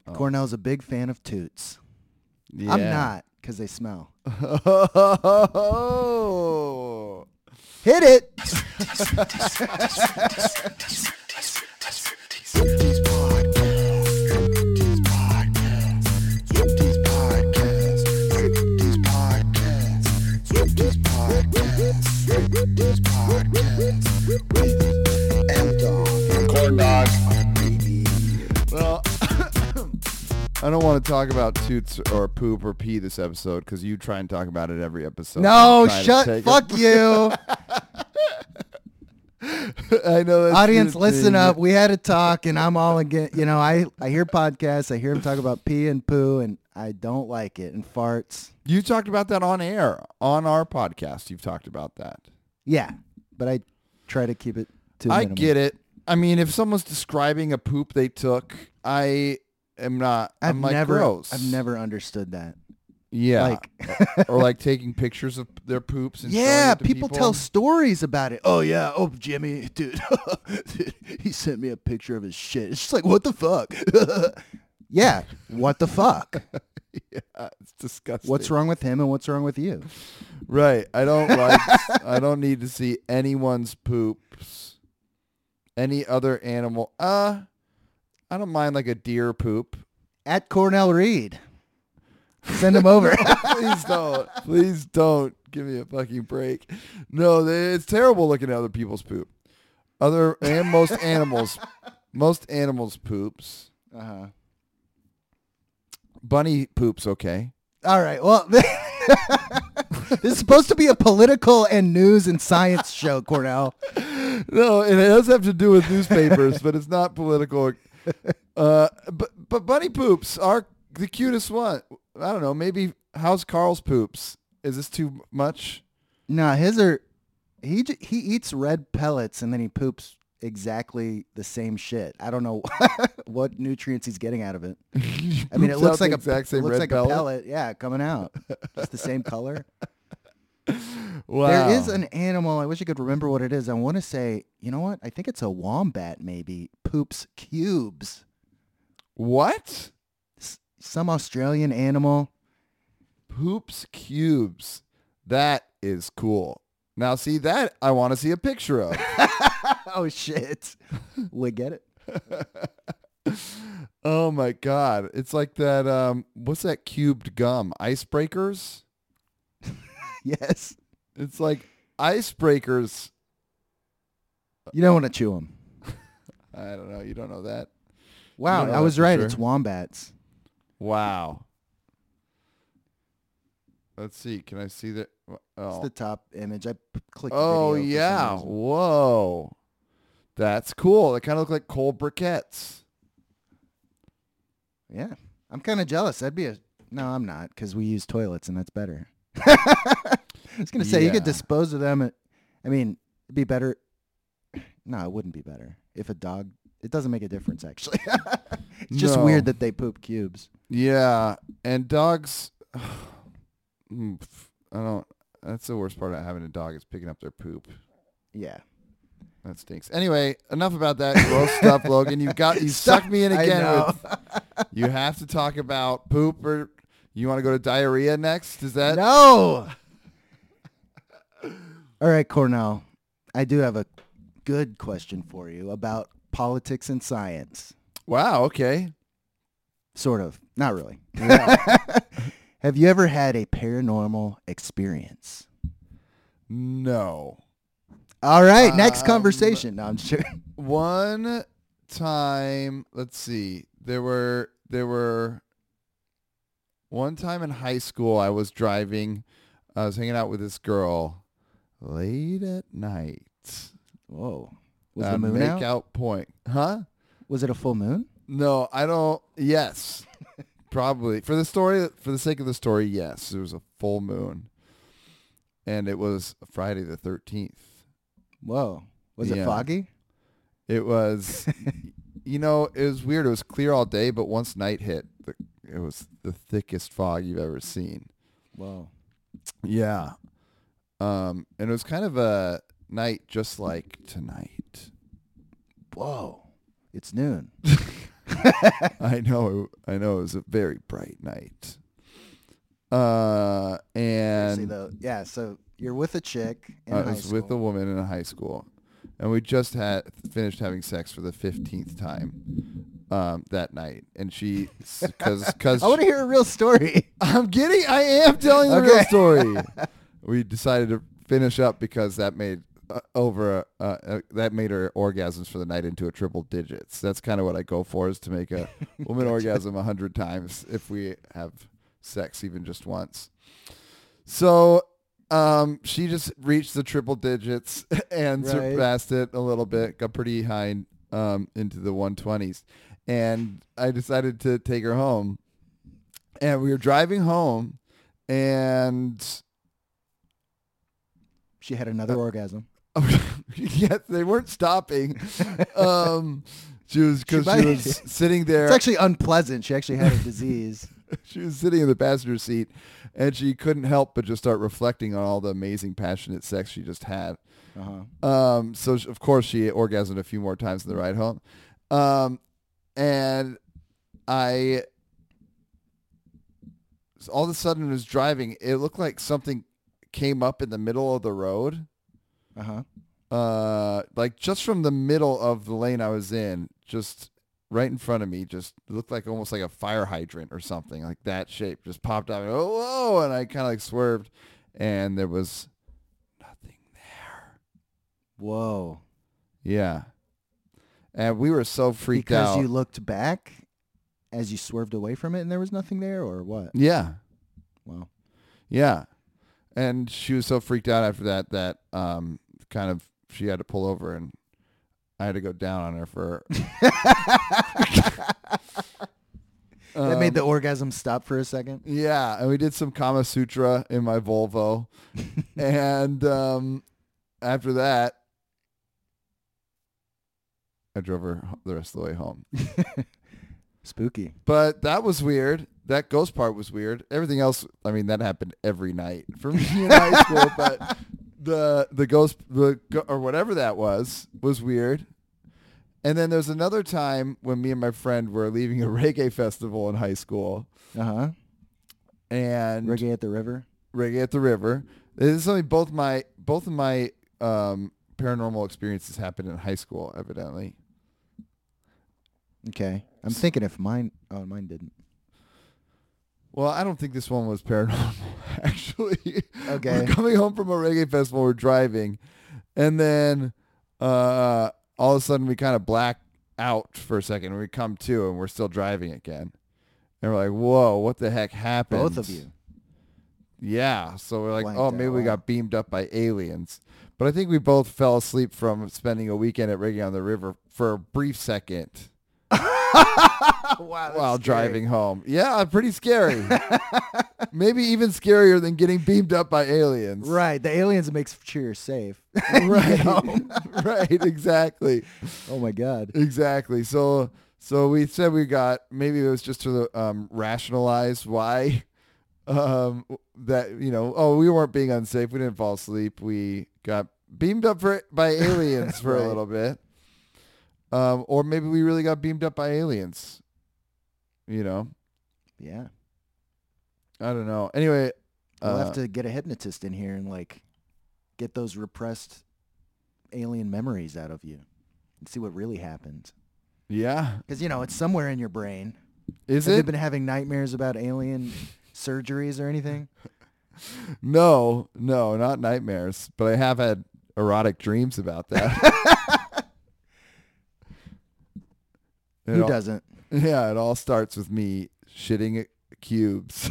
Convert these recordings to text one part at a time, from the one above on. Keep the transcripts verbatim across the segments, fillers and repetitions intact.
Oh. Cornell's a big fan of toots. Yeah. I'm not, because they smell. Oh. Hit it! Well, I don't want to talk about toots or poop or pee this episode because you try and talk about it every episode. No, I'm trying to shut, take fuck it. you. I know that's Audience, your listen thing. up. We had a talk, and I'm all again. You know, I, I hear podcasts. I hear them talk about pee and poo, and I don't like it. And farts. You talked about that on air, on our podcast. You've talked about that. Yeah, but I try to keep it to a I minimum. get it. I mean, if someone's describing a poop they took, I am not. I've I'm like, never, gross. I've never understood that. Yeah. Like, or like taking pictures of their poops and showing yeah, it to people, people tell stories about it. Oh yeah, oh Jimmy, dude, dude, he sent me a picture of his shit. It's just like, what the fuck? Yeah, what the fuck? Yeah, it's disgusting. What's wrong with him and what's wrong with you? Right. I don't like. I don't need to see anyone's poops. Any other animal. Uh, I don't mind like a deer poop. At Cornell Reed, send him over. Please don't. Please don't give me a fucking break. No, they, it's terrible looking at other people's poop. Other and most animals, most animals poops. Uh huh. Bunny poops okay. All right. Well, this is supposed to be a political and news and science show, Cornell. No, it does have to do with newspapers, but it's not political. Uh, but but bunny poops are the cutest one. I don't know. Maybe how's Carl's poops? Is this too much? No, his are. He j- he eats red pellets and then he poops exactly the same shit. I don't know what nutrients he's getting out of it. I mean, it Poops looks out like the a exact same looks red like pellet? a pellet. Yeah, coming out. Just the same color. Wow. There is an animal. I wish I could remember what it is. I want to say, you know what? I think it's a wombat. Maybe poops cubes. What? S- some Australian animal. Poops cubes. That is cool. Now, see that I want to see a picture of. Oh shit! We get it. Oh my god, it's like that. Um, what's that cubed gum? Icebreakers. Yes. It's like icebreakers. You don't want to chew them. I don't know. You don't know that. Wow, don't know I that was for right. sure. It's wombats. Wow. Let's see. Can I see that? It's Oh, the top image. I p- clicked. oh video for some yeah. reason. Whoa. That's cool. They kind of look like cold briquettes. Yeah. I'm kind of jealous. That'd be a. No, I'm not, because we use toilets and that's better. I was gonna say you could Yeah. dispose of them. At, I mean, it'd be better. No, it wouldn't be better if a dog. It doesn't make a difference actually. It's just No. weird that they poop cubes. Yeah, and dogs. Mm, I don't. That's the worst part of having a dog is picking up their poop. Yeah. That stinks. Anyway, enough about that gross stuff, Logan. You got you Stop. sucked me in I again. know. With, you have to talk about poop, or you want to go to diarrhea next? Is that No. All right, Cornell. I do have a good question for you about politics and science. wow? Okay. Sort of. Not really. Yeah. Have you ever had a paranormal experience? No. All right, next Um, conversation. No, I'm sure. One time, let's see. There were there were one time in high school I was driving. I was hanging out with this girl late at night. Whoa. Was Uh, the moon make out? out point. Huh? Was it a full moon? No, I don't. Yes. Probably. For the story for the sake of the story, yes. It was a full moon. And it was Friday the thirteenth. Whoa. Was Yeah. it foggy? It was, you know, it was weird. It was clear all day, but once night hit, the, it was the thickest fog you've ever seen. Whoa. Yeah. Um, and it was kind of a night just like tonight. Whoa. It's noon. I know. I know. It was a very bright night. Uh, Seriously, and though, yeah. So you're with a chick in I high was school. with a woman in high school, and we just had finished having sex for the fifteenth time um, that night. And she, because because I want to hear a real story. I'm getting, I am telling the Okay. real story. We decided to finish up because that made uh, over uh, uh, that made her orgasms for the night into a triple digits. That's kind of what I go for, is to make a woman Gotcha. orgasm a hundred times if we have sex even just once. So um, she just reached the triple digits and Right. surpassed it a little bit, got pretty high um, into the one twenties. And I decided to take her home. And we were driving home, and She had another Uh, orgasm. yes, they weren't stopping. Um, she was because She she, might- was sitting there. It's actually unpleasant. She actually had a disease. She was sitting in the passenger seat, and she couldn't help but just start reflecting on all the amazing, passionate sex she just had. Uh-huh. Um, so sh- of course she orgasmed a few more times in the ride home, um, and I all of a sudden was driving. It looked like something came up in the middle of the road. Uh-huh. Uh, like just from the middle of the lane I was in, just right in front of me, just looked like almost like a fire hydrant or something, like that shape just popped out. Oh, whoa! And I kind of like swerved, and there was nothing there. Whoa. Yeah, and we were so freaked Because out. you looked back as you swerved away from it and there was nothing there, or what? Yeah, Wow. yeah, and she was so freaked out after that that um kind of she had to pull over, and I had to go down on her for. That made the Um, orgasm stop for a second. Yeah, and we did some Kama Sutra in my Volvo. And um, after that, I drove her h- the rest of the way home. Spooky. But that was weird. That ghost part was weird. Everything else, I mean, that happened every night for me in high school. But the the ghost, the go- or whatever that was, was weird. And then there's another time when me and my friend were leaving a reggae festival in high school. Uh-huh. And Reggae at the river. Reggae at the River. This is something both my both of my um, paranormal experiences happened in high school, evidently. Okay. I'm thinking if mine... Oh, mine didn't. Well, I don't think this one was paranormal, actually. Okay. We're coming home from a reggae festival, we're driving, and then uh, all of a sudden we kind of black out for a second, and we come to, and we're still driving again. And we're like, whoa, what the heck happened? Both of you. Yeah, so we're like, Blanked oh, out, maybe we wow. got beamed up by aliens. But I think we both fell asleep from spending a weekend at Reggae on the River for a brief second Wow. while driving home. Yeah, pretty scary. Maybe even scarier than getting beamed up by aliens. Right. The aliens makes sure you're safe. Right. home. Right, exactly. Oh, my God. Exactly. So so we said we got, maybe it was just to um, rationalize why um, that, you know, oh, we weren't being unsafe. We didn't fall asleep. We got beamed up for, by aliens for Right. a little bit. Um, or maybe we really got beamed up by aliens. You know, Yeah. I don't know. Anyway, We'll uh, have to get a hypnotist in here and, like, get those repressed alien memories out of you and see what really happened. yeah. Because, you know, it's somewhere in your brain. Is Have you it? been having nightmares about alien surgeries or anything? No, no, not nightmares. But I have had erotic dreams about that. It Who all- doesn't? Yeah, it all starts with me shitting at cubes.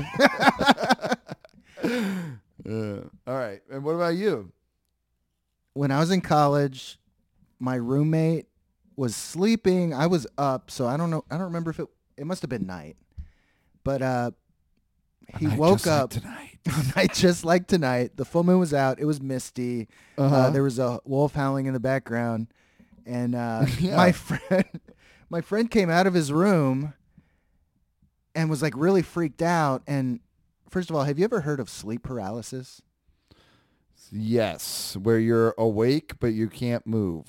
Uh, all right. And what about you? When I was in college, my roommate was sleeping. I was up, so I don't know. I don't remember if it. It must have been night, but uh, he A night woke just like up. tonight. Night just like tonight. The full moon was out. It was misty. Uh-huh. Uh, there was a wolf howling in the background, and uh, Yeah. my friend, my friend came out of his room and was like really freaked out. And first of all, have you ever heard of sleep paralysis? Yes, where you're awake but you can't move.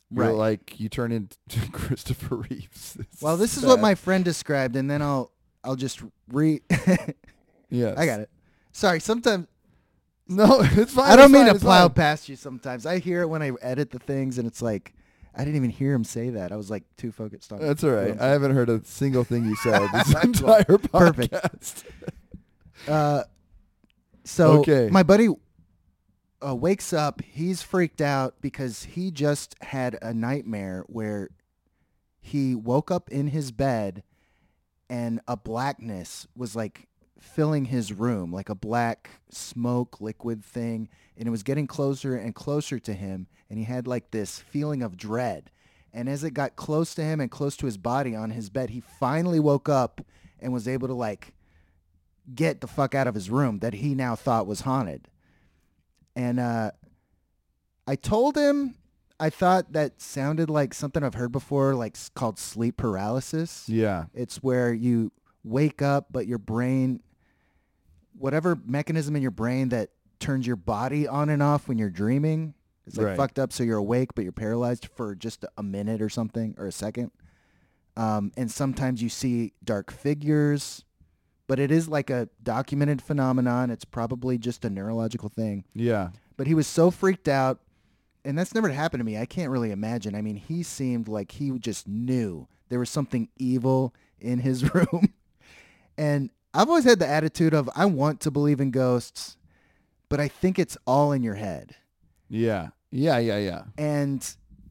You're Right. like, you turn into Christopher Reeves. It's Well, this is what sad. my friend described, and then I'll I'll just re. Yes. I got it. Sorry, sometimes No, it's fine. I don't it's mean fine, to it's plow fine. past you. Sometimes I hear it when I edit the things, and it's like I didn't even hear him say that. I was like too focused on. That's all what right. I'm I saying. haven't heard a single thing you said this Well, entire perfect. podcast. Uh, so Okay. my buddy uh, wakes up. He's freaked out because he just had a nightmare where he woke up in his bed and a blackness was like filling his room, like a black smoke liquid thing, and it was getting closer and closer to him, and he had like this feeling of dread. And as it got close to him and close to his body on his bed, he finally woke up and was able to like get the fuck out of his room that he now thought was haunted. And uh, I told him I thought that sounded like something I've heard before, like s- called sleep paralysis. Yeah. It's where you wake up, but your brain, whatever mechanism in your brain that turns your body on and off when you're dreaming, it's like Right. fucked up. So you're awake, but you're paralyzed for just a minute or something or a second. Um, and sometimes you see dark figures, but it is like a documented phenomenon. It's probably just a neurological thing. Yeah. But he was so freaked out, and that's never happened to me. I can't really imagine. I mean, he seemed like he just knew there was something evil in his room. And I've always had the attitude of I want to believe in ghosts, but I think it's all in your head. Yeah. Yeah. Yeah. Yeah. And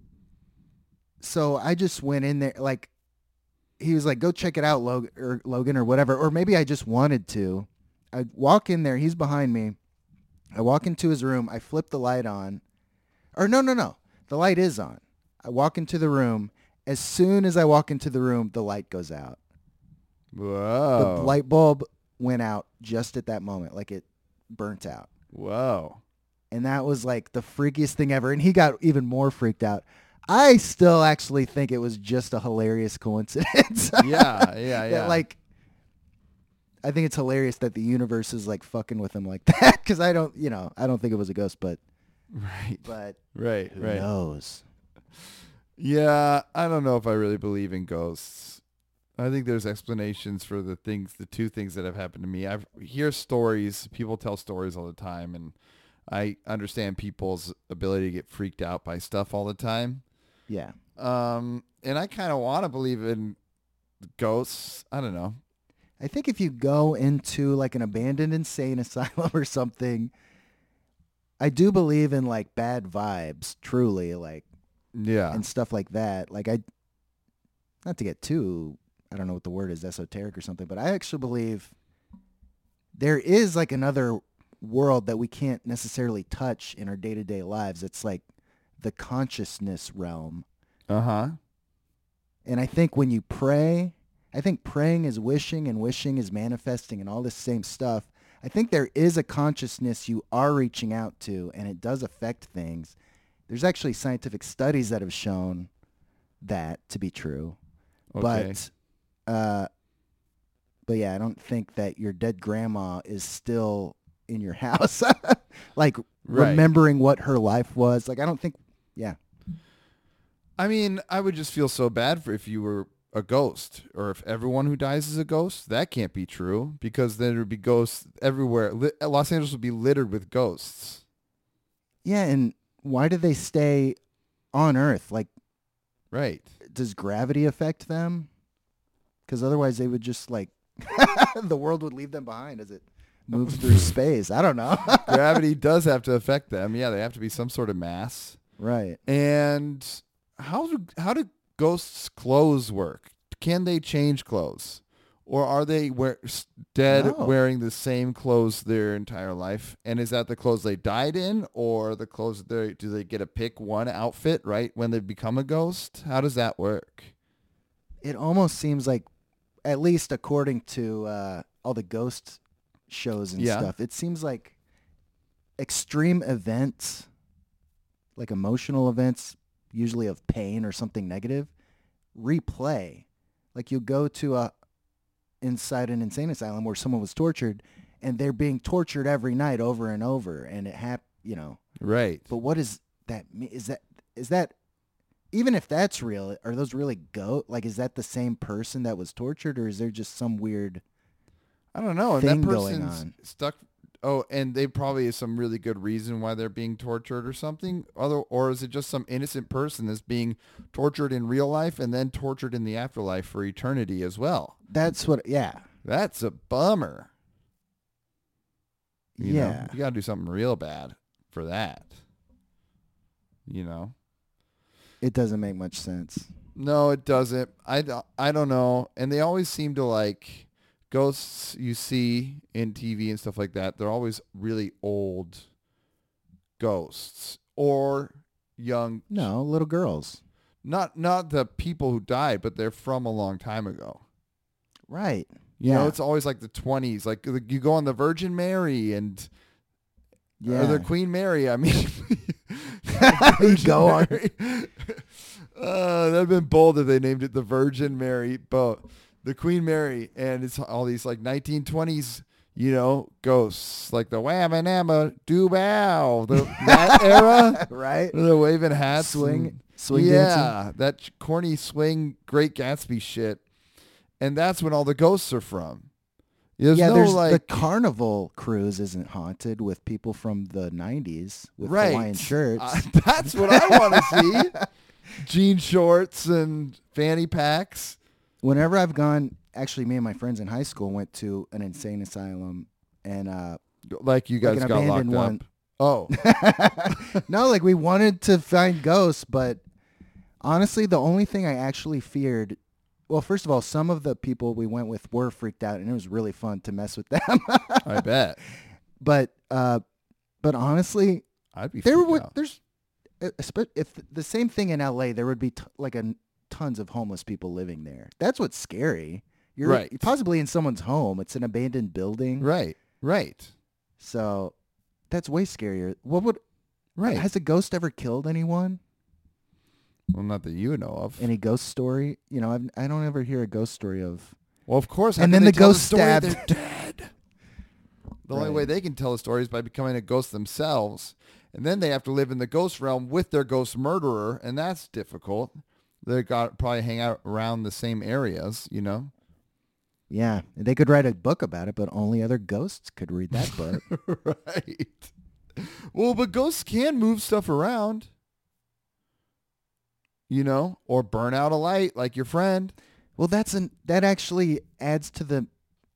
so I just went in there, like, he was like, go check it out, Logan or, Logan, or whatever. Or maybe I just wanted to. I walk in there. He's behind me. I walk into his room. I flip the light on. Or no, no, no. The light is on. I walk into the room. As soon as I walk into the room, the light goes out. Whoa. The light bulb went out just at that moment. Like it burnt out. Whoa. And that was like the freakiest thing ever. And he got even more freaked out. I still actually think it was just a hilarious coincidence. Yeah. Yeah. that, Yeah. like, I think it's hilarious that the universe is like fucking with him like that. Because I don't, you know, I don't think it was a ghost, but right. but Right. who Right. knows? Yeah. I don't know if I really believe in ghosts. I think there's explanations for the things, the two things that have happened to me. I hear stories. People tell stories all the time, and I understand people's ability to get freaked out by stuff all the time. Yeah. Um, and I kind of want to believe in ghosts. I don't know. I think if you go into like an abandoned insane asylum or something, I do believe in like bad vibes, truly, like, Yeah. and stuff like that. Like I, not to get too, I don't know what the word is, esoteric or something, but I actually believe there is like another world that we can't necessarily touch in our day-to-day lives. It's like the consciousness realm. Uh-huh. And I think when you pray, I think praying is wishing and wishing is manifesting and all this same stuff. I think there is a consciousness you are reaching out to, and it does affect things. There's actually scientific studies that have shown that to be true. Okay. But, uh, but yeah, I don't think that your dead grandma is still in your house, like Right. remembering what her life was. Like, I don't think, yeah. I mean, I would just feel so bad for if you were a ghost, or if everyone who dies is a ghost. That can't be true, because then there would be ghosts everywhere. Li- Los Angeles would be littered with ghosts. Yeah, and why do they stay on Earth? Like, Right. does gravity affect them? Because otherwise they would just, like, the world would leave them behind as it moves through space. I don't know. Gravity does have to affect them. Yeah, they have to be some sort of mass. Right. And how do how do ghosts' clothes work? Can they change clothes, or are they wear, s- dead No. wearing the same clothes their entire life? And is that the clothes they died in, or the clothes they do they get to pick one outfit right when they become a ghost? How does that work? It almost seems like, at least according to uh, all the ghost shows and Yeah. stuff, it seems like extreme events, like emotional events, usually of pain or something negative, replay. Like you go to a inside an insane asylum where someone was tortured, and they're being tortured every night over and over, and it hap- you know. Right. But what is that? me- Is that is that even if that's real, are those really go? Like, is that the same person that was tortured, or is there just some weird I don't know. And thing that going person's on? stuck. Oh, and they probably have some really good reason why they're being tortured or something. Other, or is it just some innocent person that's being tortured in real life and then tortured in the afterlife for eternity as well? That's what. Yeah. That's a bummer. You yeah. know, you got to do something real bad for that. You know? It doesn't make much sense. No, it doesn't. I, d- I don't know. And they always seem to like ghosts you see in T V and stuff like that. They're always really old ghosts or young. No, little girls. Not not the people who died, but they're from a long time ago. Right. You yeah. know, it's always like the twenties. Like you go on the Virgin Mary and yeah. or the Queen Mary. I mean, you go on. Uh, that'd have been bold if they named it the Virgin Mary, but the Queen Mary, and it's all these like nineteen twenties, you know, ghosts like the whamma namma doo bow, the that era, right? The waving hats, swing, and, swing, yeah, dancing. that corny swing, Great Gatsby shit, and that's when all the ghosts are from. There's yeah, no, there's like, the Carnival cruise isn't haunted with people from the nineties with right. Hawaiian shirts. Uh, that's what I want to see. Jean shorts and fanny packs. Whenever I've gone, actually, me and my friends in high school went to an insane asylum, and uh, like you guys like got locked one. up. Oh, no, like we wanted to find ghosts, but honestly, the only thing I actually feared. Well, first of all, some of the people we went with were freaked out, and it was really fun to mess with them. I bet. But, uh, but honestly, I'd be. there freaked would out. there's if the same thing in L A, there would be t- like a tons of homeless people living there. That's what's scary. You're right. possibly in someone's home. It's an abandoned building. Right. Right. So that's way scarier. What would? Right. Has a ghost ever killed anyone? Well, not that you know of. Any ghost story? You know, I've, I don't ever hear a ghost story of. Well, of course. How and can then they the tell ghost the story stabbed. They're dead. The Right. only way they can tell a story is by becoming a ghost themselves. And then they have to live in the ghost realm with their ghost murderer, and that's difficult. They got probably hang out around the same areas, you know. Yeah, they could write a book about it, but only other ghosts could read that book. Right. Well, but ghosts can move stuff around, you know, or burn out a light like your friend. Well, that's an that actually adds to the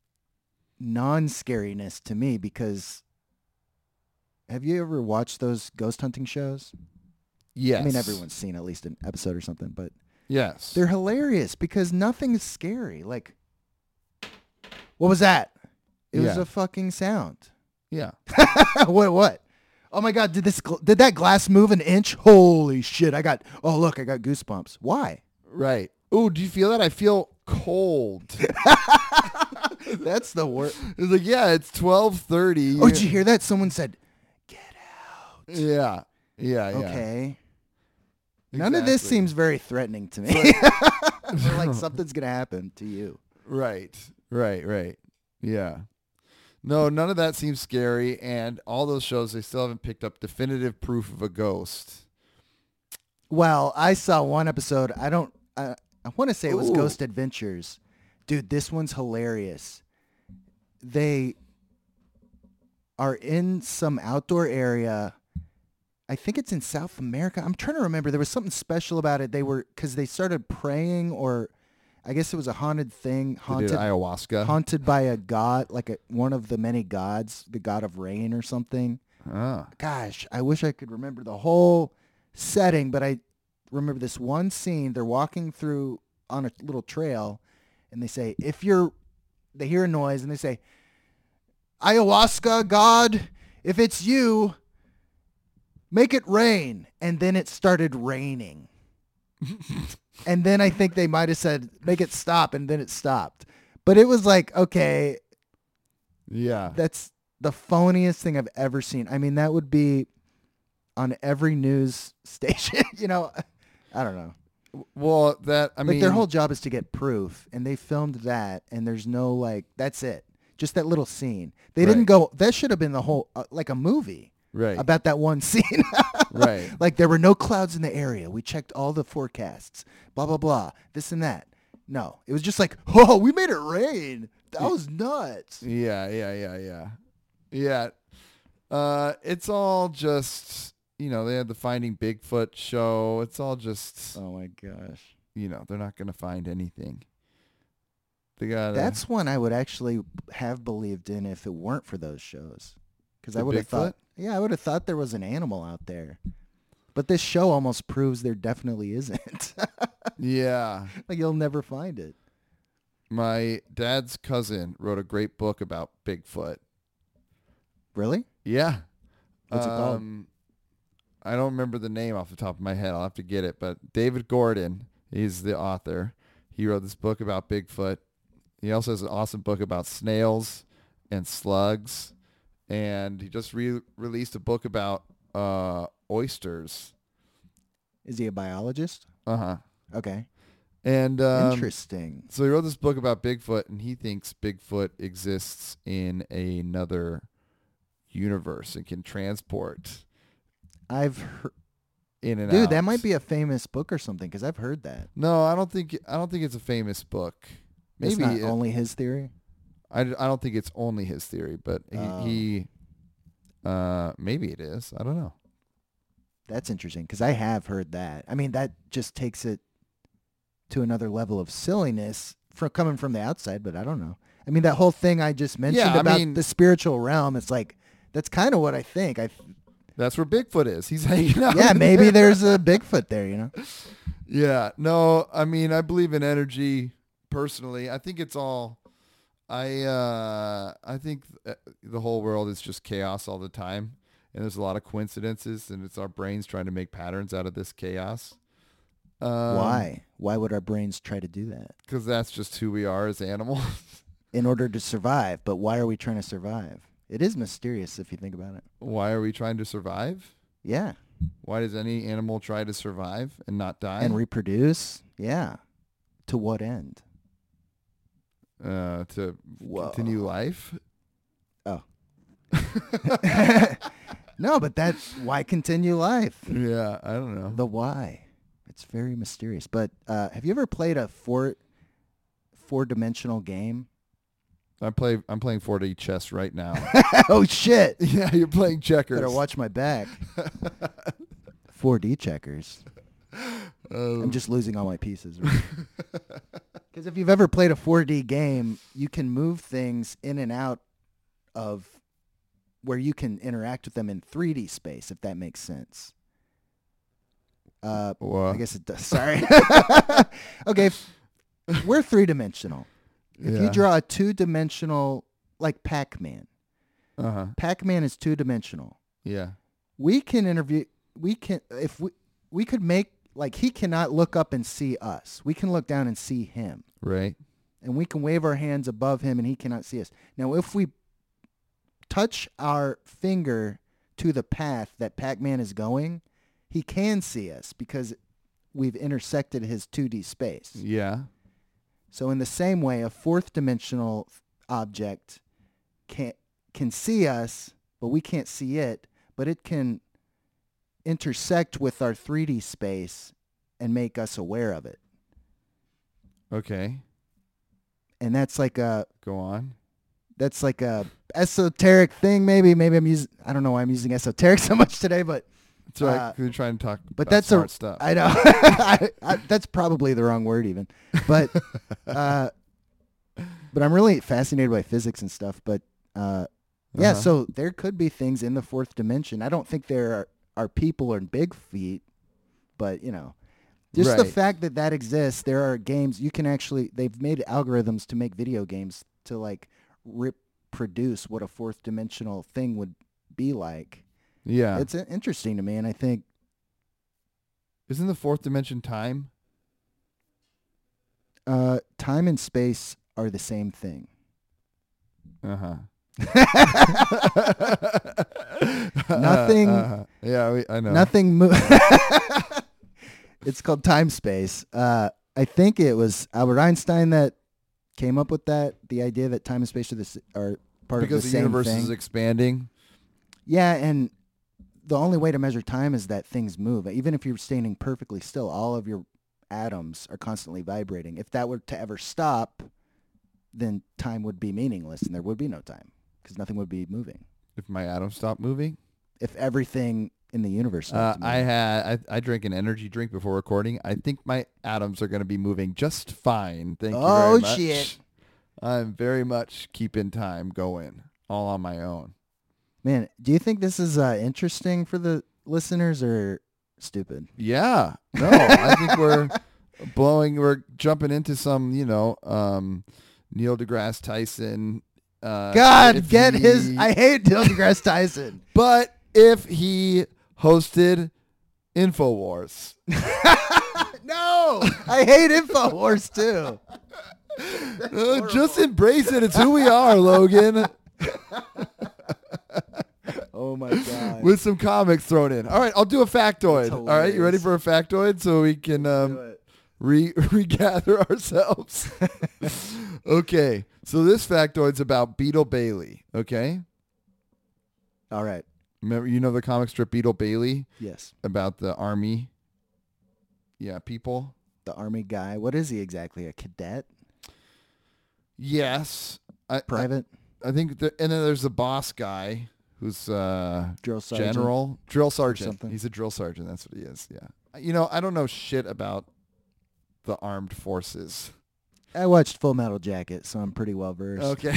non-scariness to me because have you ever watched those ghost hunting shows? Yes. I mean, everyone's seen at least an episode or something, but yes, they're hilarious because nothing's scary. Like, what was that? It was Yeah. a fucking sound. Yeah. what? What? Oh my God! Did this? Gl- did that glass move an inch? Holy shit! I got. Oh look! I got goosebumps. Why? Right. Oh, do you feel that? I feel cold. That's the worst. It's like, yeah, it's twelve thirty. Oh, did you hear that? Someone said, "Get out." Yeah. Yeah. Yeah. Okay. None of this Exactly. seems very threatening to me. Or like something's gonna happen to you. Right. Right. Right. Yeah. No, none of that seems scary, and all those shows, they still haven't picked up definitive proof of a ghost. Well, I saw one episode. I don't. I, I want to say it was Ooh. Ghost Adventures. Dude, this one's hilarious. They are in some outdoor area. I think it's in South America. I'm trying to remember. There was something special about it. They were because they started praying, or I guess it was a haunted thing. They Haunted did ayahuasca. haunted by a god, like a, one of the many gods, the god of rain or something. Ah. Gosh, I wish I could remember the whole setting, but I remember this one scene. They're walking through on a little trail, and they say, if you're, they hear a noise, and they say, ayahuasca god, if it's you, make it rain. And then it started raining. And then I think they might have said, make it stop, and then it stopped. But it was like, okay, Yeah. that's the phoniest thing I've ever seen. I mean, that would be on every news station. You know, I don't know. Well, that, I Like mean. their whole job is to get proof, and they filmed that, and there's no like, that's it. Just that little scene. They didn't Right. go, that should have been the whole, uh, like a movie. Right. about that one scene. Right. Like there were no clouds in the area. We checked all the forecasts. Blah blah blah. This and that. No, it was just like, oh, we made it rain. That was nuts. Yeah, yeah, yeah, yeah. Yeah. Uh, it's all just, you know, they had the Finding Bigfoot show. It's all just, Oh my gosh. you know, they're not going to find anything. They got That's one I would actually have believed in if it weren't for those shows. Because I The would have Bigfoot? thought, yeah, I would have thought there was an animal out there. But this show almost proves there definitely isn't. Yeah. Like you'll never find it. My dad's cousin wrote a great book about Bigfoot. Really? Yeah. What's it called? Um, I don't remember the name off the top of my head. I'll have to get it. But David Gordon, he's the author. He wrote this book about Bigfoot. He also has an awesome book about snails and slugs. And he just re- released a book about uh, oysters. Is he a biologist? Uh-huh. Okay. And um, Interesting. so he wrote this book about Bigfoot, and he thinks Bigfoot exists in another universe and can transport I've heard, in and out. dude, that might be a famous book or something because I've heard that. No, I don't think I don't think it's a famous book. It's Maybe not it- only his theory. I, d- I don't think it's only his theory, but he, Oh. he uh maybe it is. I don't know. That's interesting because I have heard that. I mean, that just takes it to another level of silliness from coming from the outside, but I don't know. I mean, that whole thing I just mentioned Yeah, I about mean- the spiritual realm, it's like, that's kind of what I think. I That's where Bigfoot is. He's hanging out. Yeah, in maybe there. there's a Bigfoot there, you know? Yeah. No, I mean, I believe in energy personally. I think it's all I uh I think th- the whole world is just chaos all the time, and there's a lot of coincidences, and it's our brains trying to make patterns out of this chaos. Um, Why? Why would our brains try to do that? Because that's just who we are as animals. In order to survive. But why are we trying to survive? It is mysterious if you think about it. Why are we trying to survive? Yeah. Why does any animal try to survive and not die? And reproduce? Yeah. To what end? uh, to Whoa. continue life. Oh. No, but that's why continue life. Yeah, I don't know. The why. It's very mysterious. But uh, have you ever played a four four dimensional game? I play. I'm playing four D chess right now. Oh shit! Yeah, you're playing checkers. Better watch my back. four D checkers. Um, I'm just losing all my pieces. Because if you've ever played a four D game, you can move things in and out of where you can interact with them in three D space, if that makes sense. Uh, Well, I guess it does. Sorry. Okay, we're three-dimensional. If you yeah. draw a two-dimensional, like Pac-Man, Uh huh. Pac-Man is two-dimensional. Yeah. We can interview. We can if we we could make like he cannot look up and see us. We can look down and see him, Right. and we can wave our hands above him, and he cannot see us. Now, if we touch our finger to the path that Pac-Man is going, he can see us because we've intersected his two D space. Yeah. So in the same way, a fourth dimensional object can can see us, but we can't see it, but it can intersect with our three D space and make us aware of it. Okay. And that's like a Go on. that's like a esoteric thing maybe. Maybe I'm using I don't know why I'm using esoteric so much today, but It's all right. Uh, 'cause you're trying to talk but about that's smart a stuff. I know. I, I, that's probably the wrong word even. But uh, but I'm really fascinated by physics and stuff. But uh, yeah, Uh-huh. so there could be things in the fourth dimension. I don't think there are, are people or big feet, but you know, just the Right. fact that that exists. There are games you can actually. They've made algorithms to make video games to like reproduce what a fourth dimensional thing would be like. Yeah. It's uh, interesting to me, and I think Isn't the fourth dimension time? uh, time and space are the same thing. Uh huh. Nothing- Uh-huh. Yeah, we, I know. Nothing. Mo- It's called time space. Uh, I think it was Albert Einstein that came up with that. The idea that time and space are the s- are part because of the, the same universe thing. is expanding. Yeah, and the only way to measure time is that things move. Even if you're standing perfectly still, all of your atoms are constantly vibrating. If that were to ever stop, then time would be meaningless and there would be no time because nothing would be moving. If my atoms stop moving? If everything in the universe Uh, stopped I moving. had I, I drank an energy drink before recording. I think my atoms are going to be moving just fine. Thank you Oh, very much. shit. I'm very much keeping time going all on my own. Man, do you think this is uh, interesting for the listeners or stupid? Yeah. No, I think we're blowing, we're jumping into some, you know, um, Neil deGrasse Tyson. Uh, God, if get he- his... I hate Neil deGrasse Tyson. But if he hosted InfoWars. No! I hate InfoWars, too. Uh, just embrace it. It's who we are, Logan. Oh, my God. With some comics thrown in. All right, I'll do a factoid. That's All right, you ready hilarious. for a factoid so we can Do um, it. re regather ourselves? Okay, so this factoid's about Beetle Bailey. Okay, All right. remember you know the comic strip Beetle Bailey Yes. about the army, yeah, people. The army guy. What is he exactly? A cadet? Yes, I, Private? I, I think, the, and then there's the boss guy who's uh, Drill sergeant? general, drill sergeant. something. He's a drill sergeant. That's what he is. Yeah. You know, I don't know shit about the armed forces. I watched Full Metal Jacket, so I'm pretty well versed. Okay.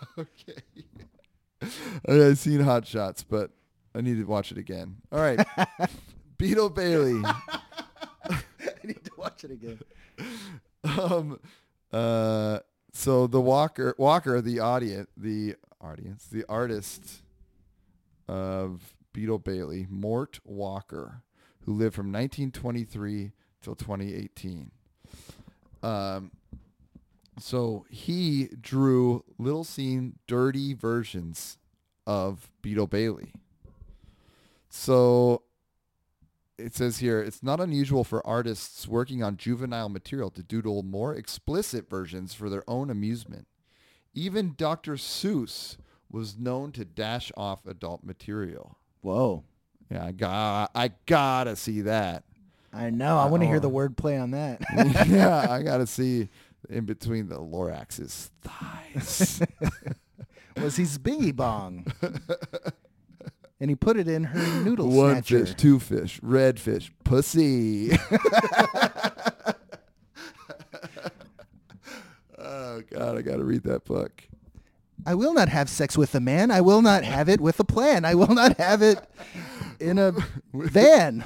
Okay. I've seen Hot Shots, but I need to watch it again. All right. Beetle Bailey. I need to watch it again. Um, uh, so the Walker, Walker, the audience, the audience, the artist of Beetle Bailey, Mort Walker, who lived from nineteen twenty-three till twenty eighteen. Um, so he drew little seen dirty versions of Beetle Bailey. So it says here, it's not unusual for artists working on juvenile material to doodle more explicit versions for their own amusement. Even Doctor Seuss was known to dash off adult material. Whoa. Yeah, I got, I gotta see that. I know. I want to hear the Oh. wordplay on that. Yeah, I gotta see in between the Lorax's thighs. Was his bingy bong. And he put it in her noodle One snatcher. fish, two fish, red fish, pussy. Oh God, I gotta read that book. I will not have sex with a man. I will not have it with a plan. I will not have it in a van.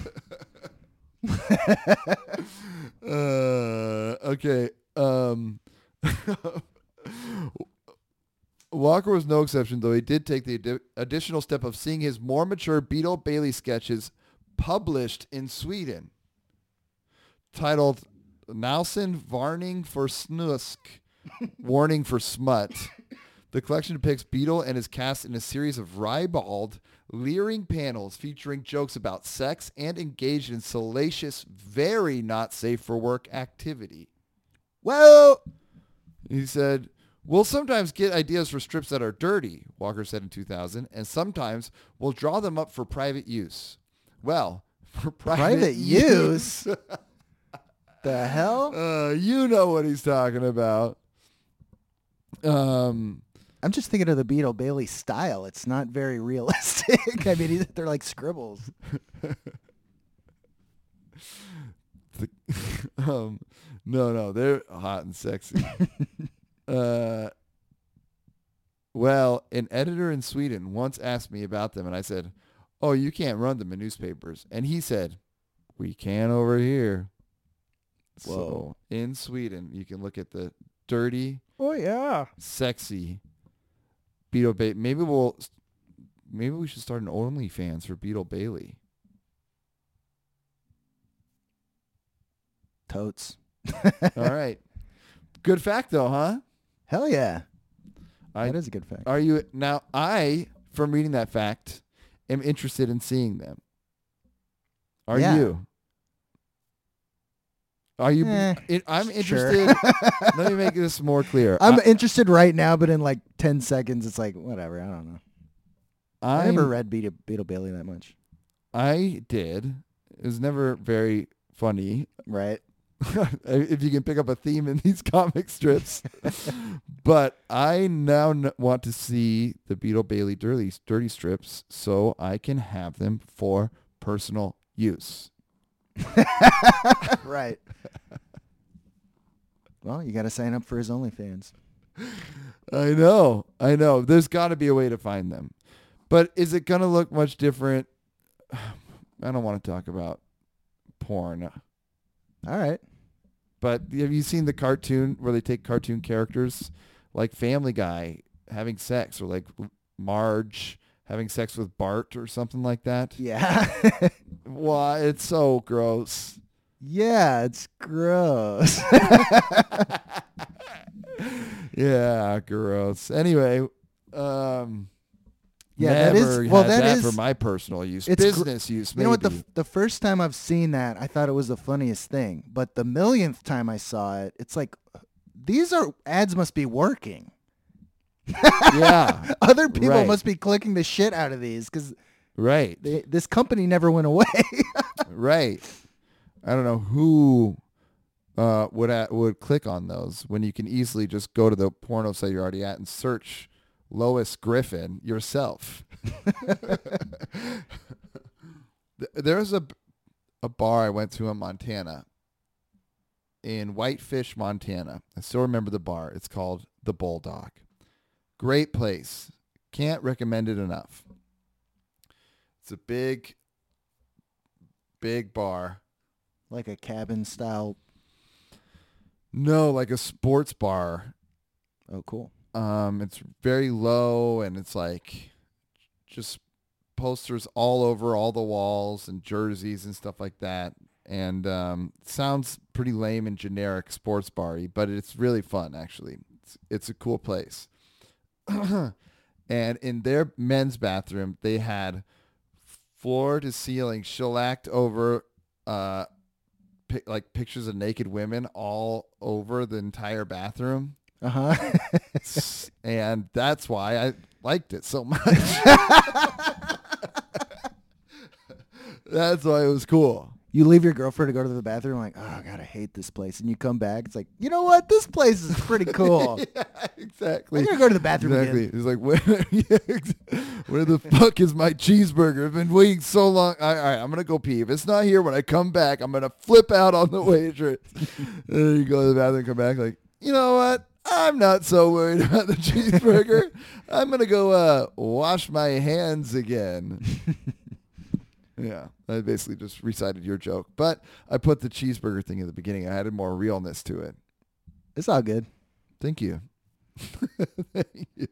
Uh, okay. Um, Walker was no exception, though he did take the addi- additional step of seeing his more mature Beetle Bailey sketches published in Sweden, titled Nalsen Varning for Snusk, Warning for Smut. The collection depicts Beetle and his cast in a series of ribald, leering panels featuring jokes about sex and engaged in salacious, very not safe for work activity. Well, He said, we'll sometimes get ideas for strips that are dirty, Walker said in two thousand, and sometimes we'll draw them up for private use. Well, for private, private use? The hell? uh, you know what he's talking about. Um, I'm just thinking of the Beetle Bailey style. It's not very realistic. I mean, they're like scribbles. the, um, no, no, they're hot and sexy. uh, well, an editor in Sweden once asked me about them, and I said, oh, you can't run them in newspapers. And he said, we can over here. Whoa. So in Sweden, you can look at the dirty, Oh, yeah. sexy Beetle Bailey. Maybe we'll, maybe we should start an OnlyFans for Beetle Bailey. Totes. All right. Good fact, though, huh? Hell yeah. I, That is a good fact. Are you now? I, from reading that fact, am interested in seeing them. Are Yeah. you? Are you? Eh, it, I'm sure. interested. Let me make this more clear. I'm I, interested right now, but in like ten seconds, it's like, whatever. I don't know. I I'm, never read Beetle, Beetle Bailey that much. I did. It was never very funny. Right. If you can pick up a theme in these comic strips. But I now n- want to see the Beetle Bailey dirty, dirty strips so I can have them for personal use. Right. Well, you got to sign up for his OnlyFans. I know. I know. There's got to be a way to find them. But is it going to look much different? I don't want to talk about porn. All right. But have you seen the cartoon where they take cartoon characters like Family Guy having sex, or like Marge having sex with Bart or something like that? Yeah. Why? It's so gross. Yeah, it's gross. Yeah, gross. Anyway, um, Yeah, that is- never well, had that that is- for my personal use, it's gr- business use. You Maybe. know what? The f- the first time I've seen that, I thought it was the funniest thing. But the millionth time I saw it, it's like, these are ads must be working. Yeah, Other people right. must be clicking the shit out of these because right, this company never went away. right. I don't know who uh, would a- would click on those when you can easily just go to the porno site you're already at and search Lois Griffin yourself. There's a a bar I went to in Montana, in Whitefish, Montana. I still remember the bar. It's called the Bulldog. Great place. Can't recommend it enough. It's a big, big bar. Like a cabin style. No, like a sports bar. Oh, cool. Um, it's very low, and it's like just posters all over all the walls and jerseys and stuff like that. And um, it sounds pretty lame and generic sports bar-y, but it's really fun, actually. It's, it's a cool place. And in their men's bathroom, they had floor-to-ceiling shellacked over uh, pi- like pictures of naked women all over the entire bathroom. Uh huh. And that's why I liked it so much. That's why it was cool. You leave your girlfriend to go to the bathroom, like, oh god, I hate this place, and you come back, it's like, you know what, this place is pretty cool. Yeah, exactly. I'm gonna go to the bathroom Exactly. again. It's like, where, yeah, ex- where the fuck is my cheeseburger? I've been waiting so long. All right, all right, I'm gonna go pee. If it's not here when I come back, I'm gonna flip out on the waitress. And then you go to the bathroom, come back, like, you know what? I'm not so worried about the cheeseburger. I'm gonna go uh, wash my hands again. Yeah, I basically just recited your joke, but I put the cheeseburger thing at the beginning. I added more realness to it. It's all good. Thank you. Thank you.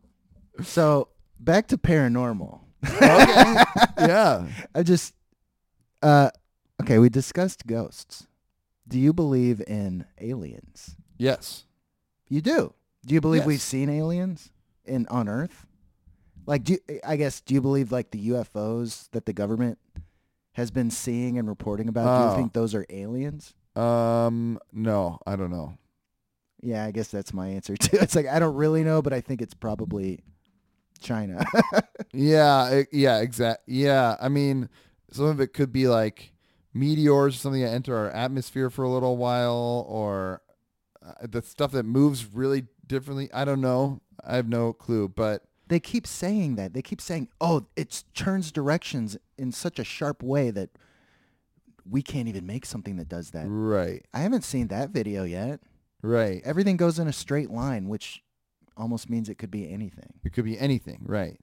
So back to paranormal. Okay. Yeah. I just, uh, okay, we discussed ghosts. Do you believe in aliens? Yes. You do. Do you believe Yes. we've seen aliens in on Earth? Like, do you, I guess, do you believe like the U F Os that the government has been seeing and reporting about? Do Oh. you think those are aliens? Um. No, I don't know. Yeah, I guess that's my answer too. It's like I don't really know, but I think it's probably China. Yeah. It, yeah. Exact. Yeah. I mean, some of it could be like meteors or something that enter our atmosphere for a little while, or uh, the stuff that moves really differently. I don't know. I have no clue. But They keep saying that. They keep saying, "Oh, it turns directions in such a sharp way that we can't even make something that does that." right. I haven't seen that video yet. Right. Everything goes in a straight line, which almost means it could be anything. It could be anything, right?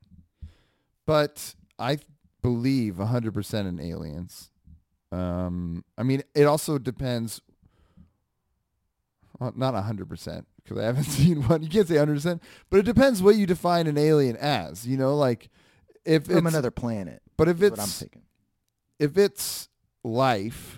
But I believe one hundred percent in aliens. Um, I mean, it also depends. Well, not one hundred percent because I haven't seen one. You can't say one hundred percent, but it depends what you define an alien as. You know, like if From it's another planet. but if That's what I'm it's thinking. if it's life,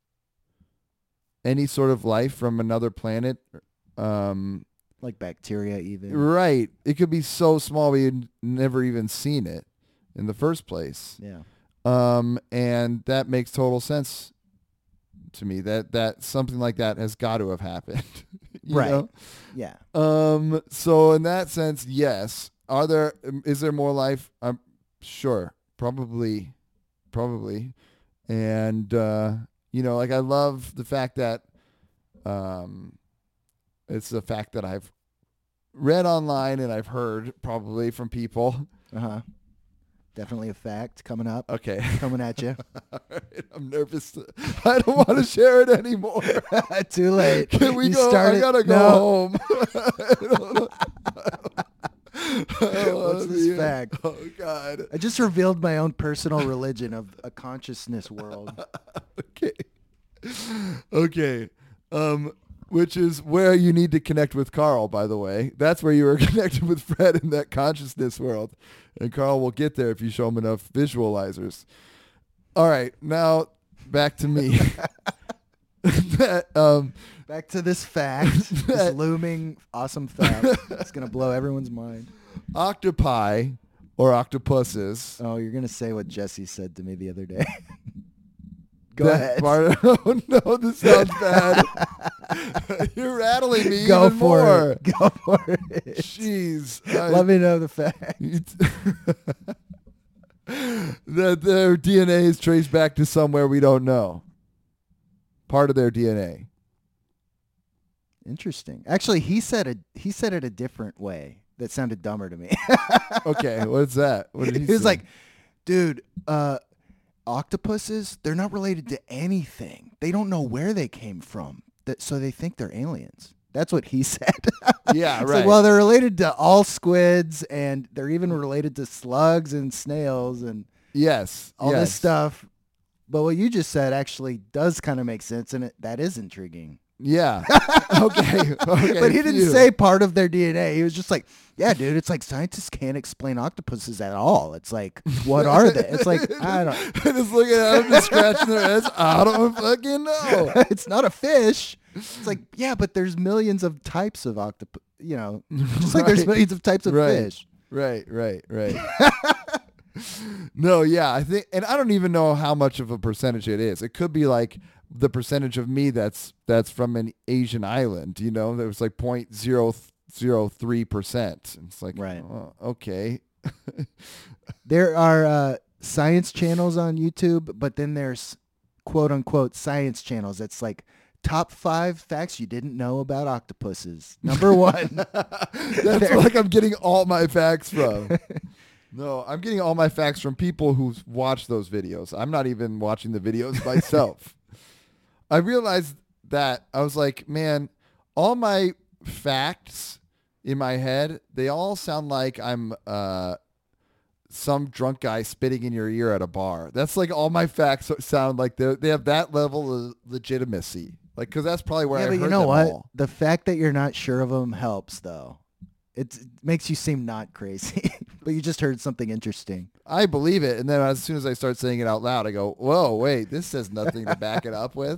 any sort of life from another planet, um, Like bacteria even. right? It could be so small we had never even seen it in the first place. Yeah. Um, and that makes total sense to me. That that something like that has got to have happened. you Right. know? Yeah. Um. So in that sense, yes. Are there? Is there more life? I'm sure. Probably. probably. And, uh, you know, like I love the fact that um, it's the fact that I've read online and I've heard probably from people. Uh-huh. Definitely a fact coming up. Okay. Coming at you. All right, I'm nervous. To, I don't want to share it anymore. Too late. Can we You go? started- I gotta go No. home. I don't know. I don't What's wanna this be- fact? Oh God. I just revealed my own personal religion of a consciousness world. Okay. Okay. Um, which is where you need to connect with Carl, by the way. That's where you were connected with Fred in that consciousness world. And Carl will get there if you show him enough visualizers. All right. Now back to me. that, um, Back to this fact, this looming awesome fact. It's going to blow everyone's mind. octopi or octopuses. Oh, you're going to say what Jesse said to me the other day. Go that ahead. Part, oh no, this sounds bad. You're rattling me Go even for more. it. Go for it. Jeez. I- Let me know the fact. that their D N A is traced back to somewhere we don't know. Part of their D N A. Interesting. Actually, he said it. He said it a different way that sounded dumber to me. Okay, what's that? What did he, He was say? like, "Dude, uh, octopuses, they're not related to anything. They don't know where they came from, that, so they think they're aliens." That's what he said. Yeah, It's right. like, well, they're related to all squids, and they're even related to slugs and snails and yes, all yes. this stuff. But what you just said actually does kind of make sense, and it, that is intriguing. Yeah. Okay. Okay. But he didn't phew. say part of their D N A. He was just like, yeah, dude, it's like scientists can't explain octopuses at all. It's like, what are they? It's like, I don't Just looking at them, just scratching their heads. I don't fucking know. It's not a fish. It's like, yeah, but there's millions of types of octopus, you know, just like there's Right. millions of types of Right. fish. Right, right, right. No, yeah, I think, and I don't even know how much of a percentage it is. It could be like the percentage of me that's that's from an Asian island. You know, there was like point zero zero three percent. It's like, Right. oh, okay, There are uh, science channels on YouTube, but then there's quote unquote science channels. That's like top five facts you didn't know about octopuses. Number one. that's There- like I'm getting all my facts from. No, I'm getting all my facts from people who watch those videos. I'm not even watching the videos myself. I realized that I was like, man, all my facts in my head, they all sound like I'm uh, some drunk guy spitting in your ear at a bar. That's like all my facts sound like they they have that level of legitimacy. Like, because that's probably where Yeah, I but heard you know them what? all. The fact that you're not sure of them helps, though. It's, it makes you seem not crazy, but you just heard something interesting. I believe it, and then as soon as I start saying it out loud, I go, "Whoa, wait! This says nothing to back it up with."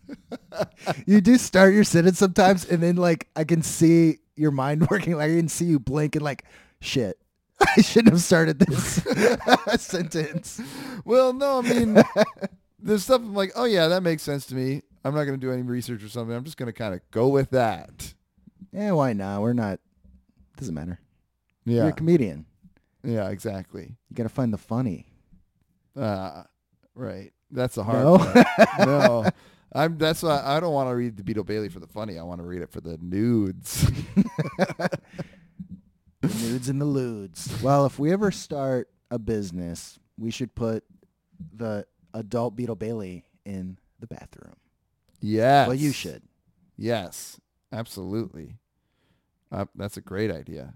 You do start your sentence sometimes, and then like I can see your mind working. Like I can see you blink and like, shit, I shouldn't have started this sentence. Well, no, I mean, there's stuff I'm like, "Oh yeah, that makes sense to me." I'm not going to do any research or something. I'm just going to kind of go with that. Yeah, why not? We're not. Doesn't matter. You're Yeah, a comedian. yeah, exactly. You got to find the funny. Uh, right. That's the hard No? part. No. I'm that's why I don't want to read the Beetle Bailey for the funny. I want to read it for the nudes. The nudes and the lewds. Well, if we ever start a business, we should put the adult Beetle Bailey in the bathroom. Yes. Well, you should. Yes. Absolutely. Uh, that's a great idea.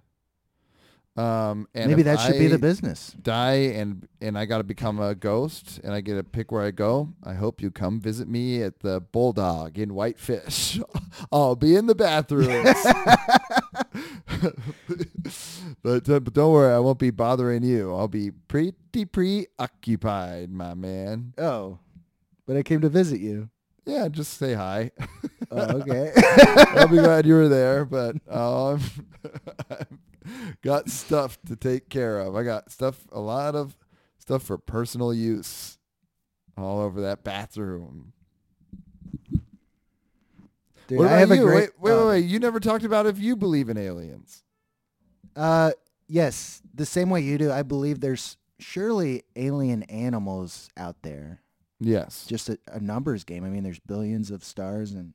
Um, and Maybe if that should be I the business. Die and and I got to become a ghost and I get to pick where I go. I hope you come visit me at the Bulldog in Whitefish. I'll be in the bathrooms. but, uh, but don't worry, I won't be bothering you. I'll be pretty preoccupied, my man. Oh, but I came to visit you. Yeah, just say hi. Oh, okay. I'll be glad you were there, but um, I've got stuff to take care of. I got stuff, a lot of stuff for personal use all over that bathroom. Dude, what I about have you? a great. wait, wait, wait, uh, wait. You never talked about if you believe in aliens. Uh, yes, the same way you do. I believe there's surely alien animals out there. Yes. Just a, a numbers game. I mean, there's billions of stars and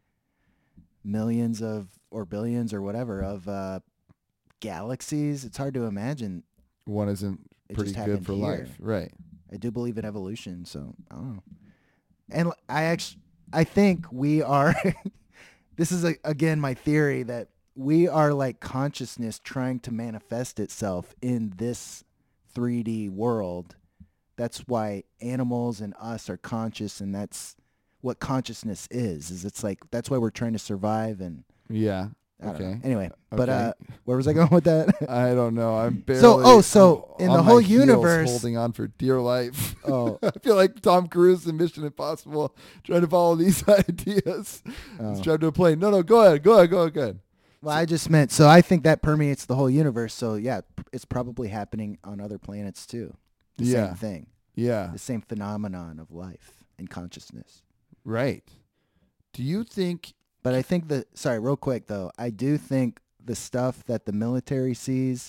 millions of, or billions or whatever, of uh, galaxies. It's hard to imagine. One isn't It pretty just good happened for here. life. Right. I do believe in evolution, so I don't know. And I actually, I think we are, this is, a, again, my theory that we are like consciousness trying to manifest itself in this three D world. That's why animals and us are conscious, and that's what consciousness is. Is it's like that's why we're trying to survive. And Yeah. I don't Okay. know. Anyway, but Okay. uh, where was I going with that? I don't know. I'm barely. So- oh, so I'm in the on whole my heels universe- holding on for dear life. Oh. I feel like Tom Cruise in Mission Impossible, trying to follow these ideas. Oh. Strapped to a plane. No, no, go ahead, go ahead, go ahead, go ahead. Well, I just meant, so I think that permeates the whole universe. So yeah, p- it's probably happening on other planets too. The Yeah. same thing. Yeah. The same phenomenon of life and consciousness. Right. Do you think? But I think the, sorry, real quick though, I do think the stuff that the military sees,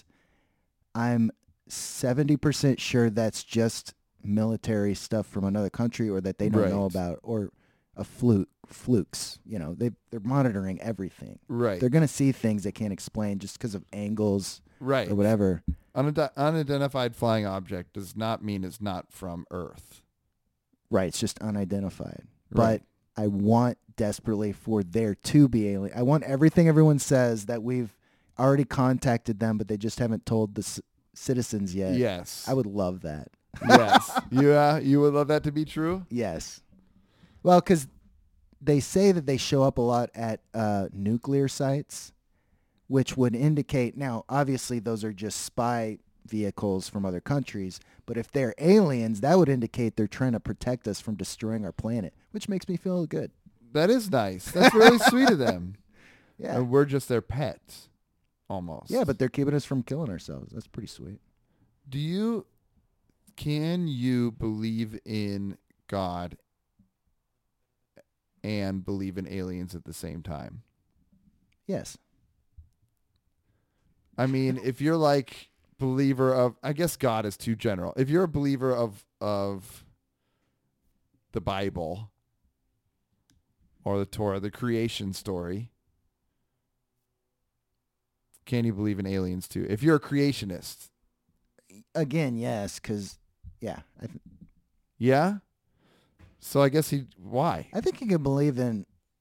I'm seventy percent sure that's just military stuff from another country, or that they don't know Right. about, or a fluke, flukes. You know, they, they're monitoring everything. Right. They're going to see things they can't explain just because of angles Right. or whatever. Unide- unidentified flying object does not mean it's not from Earth. Right, it's just unidentified. Right. But I want desperately for there to be alien. I want everything everyone says that we've already contacted them, but they just haven't told the c- citizens yet. Yes. I would love that. Yes. Yeah. You would love that to be true. Yes. Well, because they say that they show up a lot at uh, nuclear sites, which would indicate, now, obviously those are just spy vehicles from other countries, but if they're aliens, that would indicate they're trying to protect us from destroying our planet, which makes me feel good. That is nice. That's really sweet of them. Yeah. And we're just their pets, almost. Yeah, but they're keeping us from killing ourselves. That's pretty sweet. Do you, can you believe in God and believe in aliens at the same time? Yes. I mean, if you're like believer of, I guess God is too general. If you're a believer of of the Bible or the Torah, the creation story, can you believe in aliens too? If you're a creationist, Again, yes, because, yeah, I, th- yeah. So I guess he, why? I think you can believe in,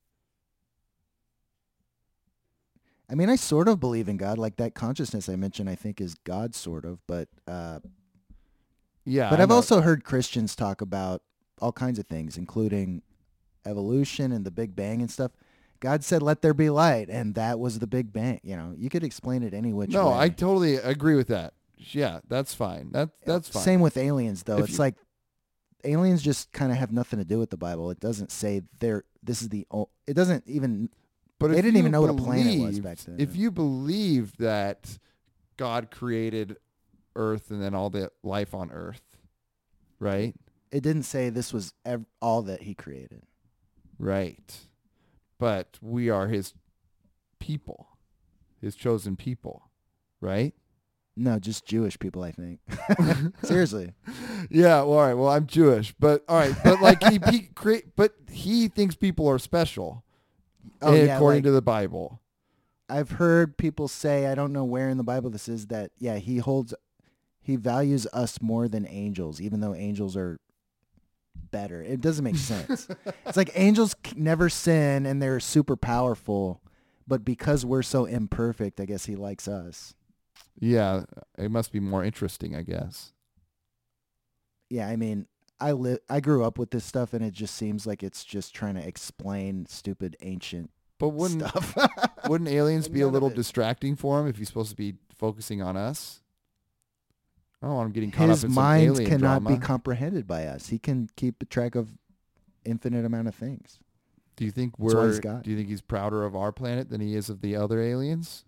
I mean, I sort of believe in God. Like that consciousness I mentioned, I think is God, sort of. But uh, Yeah. but I I've know. also heard Christians talk about all kinds of things, including evolution and the Big Bang and stuff. God said, "Let there be light," and that was the Big Bang. You know, you could explain it any which No, way. I totally agree with that. Yeah, that's fine. That that's fine. Same with aliens, though. If It's you- like aliens just kind of have nothing to do with the Bible. It doesn't say they're. This is the. o- It doesn't even. But They if didn't you even know what a planet was believe- back then. If you believe that God created Earth and then all the life on Earth, right? It didn't say this was ev- all that he created. Right. But we are his people, his chosen people, right? No, just Jewish people, I think. Seriously. Yeah, well, all right. Well, I'm Jewish, but all right, but like he, he create but he thinks people are special Oh, eh, yeah, according like, to the Bible. I've heard people say, I don't know where in the Bible this is, that, yeah, he holds, he values us more than angels, even though angels are better. It doesn't make sense. It's like angels c- never sin and they're super powerful, but because we're so imperfect, I guess he likes us. Yeah, it must be more interesting, I guess. Yeah, I mean, I li- I grew up with this stuff, and it just seems like it's just trying to explain stupid ancient But wouldn't stuff. wouldn't aliens Like be a none of little it. distracting for him if he's supposed to be focusing on us? I don't want him getting caught His up in some mind alien cannot drama. be comprehended by us. He can keep track of infinite amount of things. Do you think That's why we're? he's God. Do you think he's prouder of our planet than he is of the other aliens?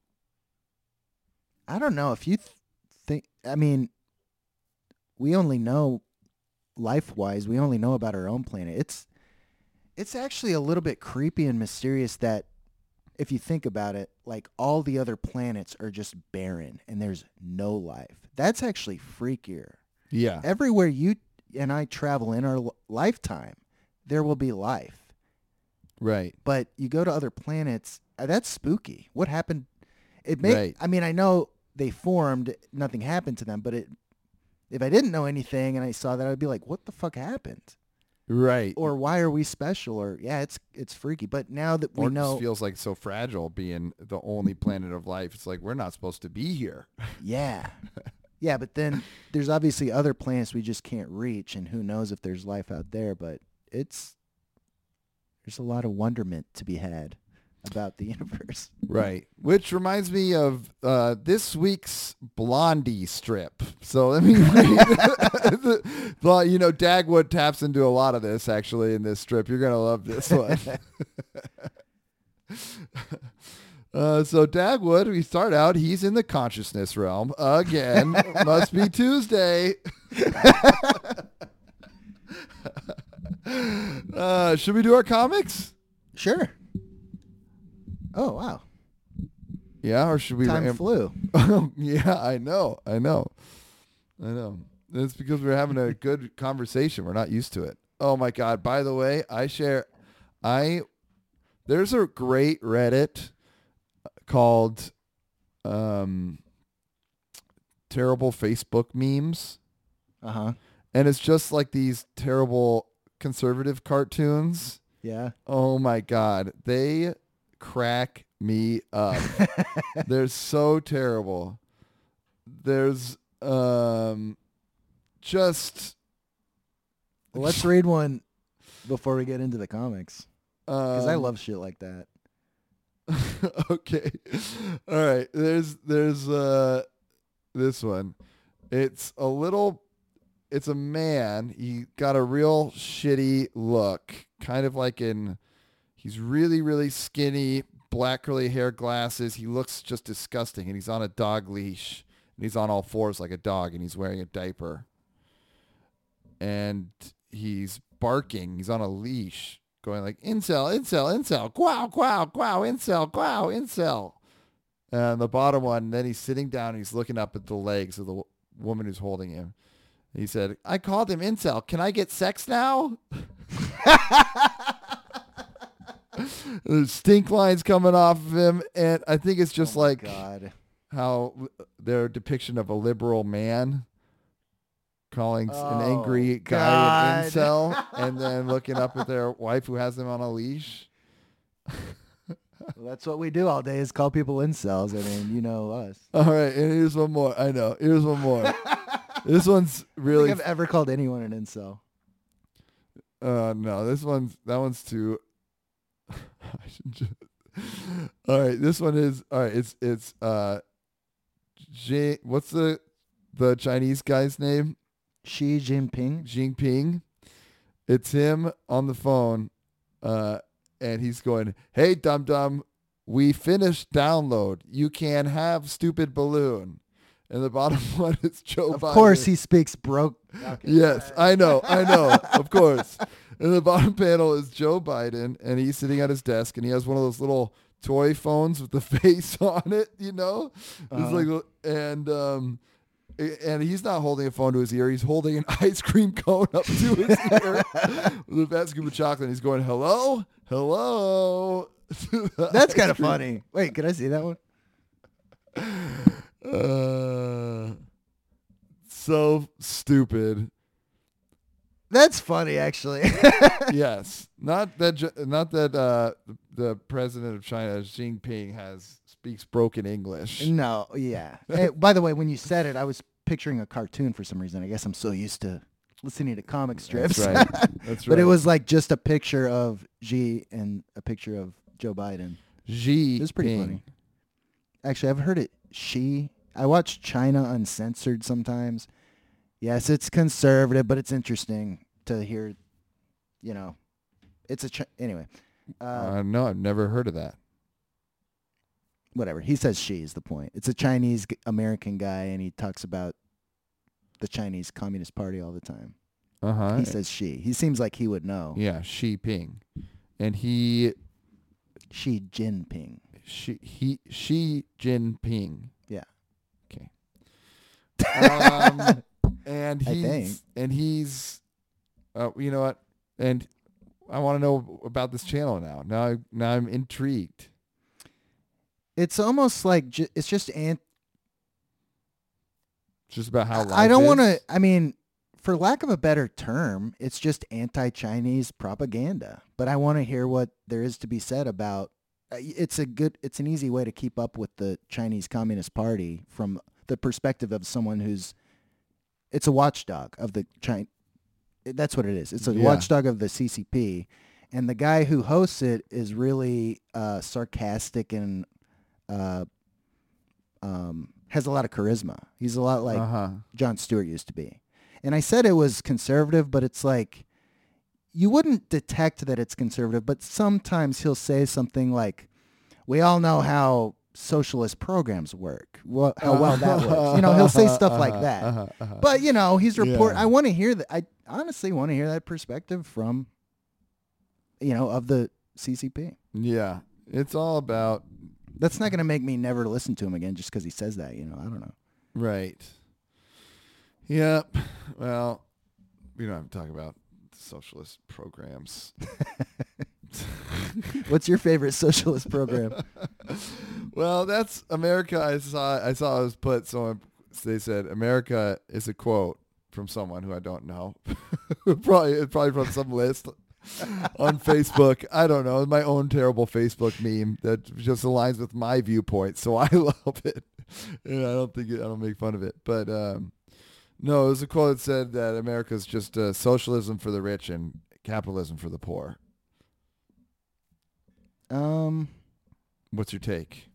I don't know if you th- think. I mean, we only know life-wise. We only know about our own planet. It's it's actually a little bit creepy and mysterious that if you think about it, like all the other planets are just barren and there's no life. That's actually freakier. Yeah. Everywhere you and I travel in our l- lifetime, there will be life. Right. But you go to other planets, uh, that's spooky. What happened? It may. Right. I mean, I know they formed, nothing happened to them, but it. If I didn't know anything and I saw that, I'd be like, "What the fuck happened?" Right. Or why are we special? Or yeah, it's it's freaky. But now that we or it know, just feels like so fragile being the only planet of life. It's like we're not supposed to be here. yeah, yeah. But then there's obviously other planets we just can't reach, and who knows if there's life out there? But it's there's a lot of wonderment to be had about the universe. Right. Which reminds me of uh, this week's Blondie strip. So let me read. Well, you know, Dagwood taps into a lot of this, actually, in this strip. You're going to love this one. uh, so Dagwood, we start out, he's in the consciousness realm. Again, must be Tuesday. uh, should we do our comics? Sure. Oh wow! Yeah, or should we? Time ram- flew. Yeah, I know, I know, I know. It's because we're having a good conversation. We're not used to it. Oh my God! By the way, I share. I there's a great Reddit called um, "Terrible Facebook Memes," Uh huh. and it's just like these terrible conservative cartoons. Yeah. Oh my God, they crack me up. They're so terrible. There's um just Well, let's read one before we get into the comics, because um, I love shit like that. Okay. All right. There's there's uh this one. It's a little it's a man. He got a real shitty look. Kind of like in he's really, really skinny, black curly hair, glasses. He looks just disgusting, and he's on a dog leash, and he's on all fours like a dog, and he's wearing a diaper. And he's barking. He's on a leash, going like, incel, incel, incel, quow, quow, quow, incel, quow, incel. And the bottom one, then he's sitting down, and he's looking up at the legs of the w- woman who's holding him. He said, I called him incel. Can I get sex now? There's stink lines coming off of him, and I think it's just Oh my like God. how their depiction of a liberal man calling s- an Oh, angry guy an God. incel, and then looking up at their wife who has them on a leash. Well, that's what we do all day is call people incels. I mean, you know us. All right, and here's one more. I know. Here's one more. This one's I really. don't think I've ever called anyone an incel. Uh, no, this one's that one's too. I should just, all right, this one is all right. It's it's uh, J, what's the the Chinese guy's name? Xi Jinping. Jinping. It's him on the phone, uh, and he's going, "Hey, dum dum, we finished download. You can have stupid balloon." And the bottom one is Joe Of Biden. course, he speaks broke. Okay. Yes, I know, I know, of course. And the bottom panel is Joe Biden, and he's sitting at his desk, and he has one of those little toy phones with the face on it, you know? Uh-huh. It's like, and um, and he's not holding a phone to his ear. He's holding an ice cream cone up to his ear with a fat scoop of chocolate. And he's going, "Hello, hello." That's kind of funny. Wait, can I see that one? Uh, so stupid. That's funny, actually. Yes, not that, J- not that uh, the president of China, Xi Jinping, has speaks broken English. No, yeah. Hey, by the way, when you said it, I was picturing a cartoon for some reason. I guess I'm so used to listening to comic strips. That's right. That's right. But it was like just a picture of Xi and a picture of Joe Biden. Xi. It was pretty Ping. funny. Actually, I've heard it She. I watch China Uncensored sometimes. Yes, it's conservative, but it's interesting to hear, you know, it's a, Ch- anyway. Uh, Uh, no, I've never heard of that. whatever. He says she is the point. It's a Chinese g- American guy, and he talks about the Chinese Communist Party all the time. Uh huh. He says she. He seems like he would know. Yeah, Xi Ping, and he Xi Jinping. Xi, he, Xi Jinping. Yeah. Okay. Um, and I he's think. and he's, uh, you know what? And I want to know about this channel now. Now, I- now I'm intrigued. It's almost like ju- it's just ant. It's just about how life I don't want to. is. I mean, for lack of a better term, it's just anti-Chinese propaganda. But I want to hear what there is to be said about. uh, It's a good. It's an easy way to keep up with the Chinese Communist Party from the perspective of someone who's. It's a watchdog of the China. That's what it is. It's a Yeah. watchdog of the C C P, and the guy who hosts it is really uh, sarcastic and uh, um, has a lot of charisma. He's a lot like Uh-huh. Jon Stewart used to be. And I said it was conservative, but it's like you wouldn't detect that it's conservative, but sometimes he'll say something like, we all know how socialist programs work, well, how well that works. You know, he'll say stuff like that. Uh-huh, uh-huh. But, you know, he's report. Yeah. I want to hear that. I honestly want to hear that perspective from, you know, of the C C P. Yeah. It's all about, That's not going to make me never listen to him again just because he says that. You know, I don't know. right. Yep. Well, we don't have to talk about socialist programs. What's your favorite socialist program? Well, that's America. I saw. I saw it was put. Someone they said America is a quote from someone who I don't know. probably probably from some list on Facebook. I don't know. My own terrible Facebook meme that just aligns with my viewpoint. So I love it. And I don't think it, I don't make fun of it. But um, no, it was a quote that said that America is just uh, socialism for the rich and capitalism for the poor. Um, What's your take?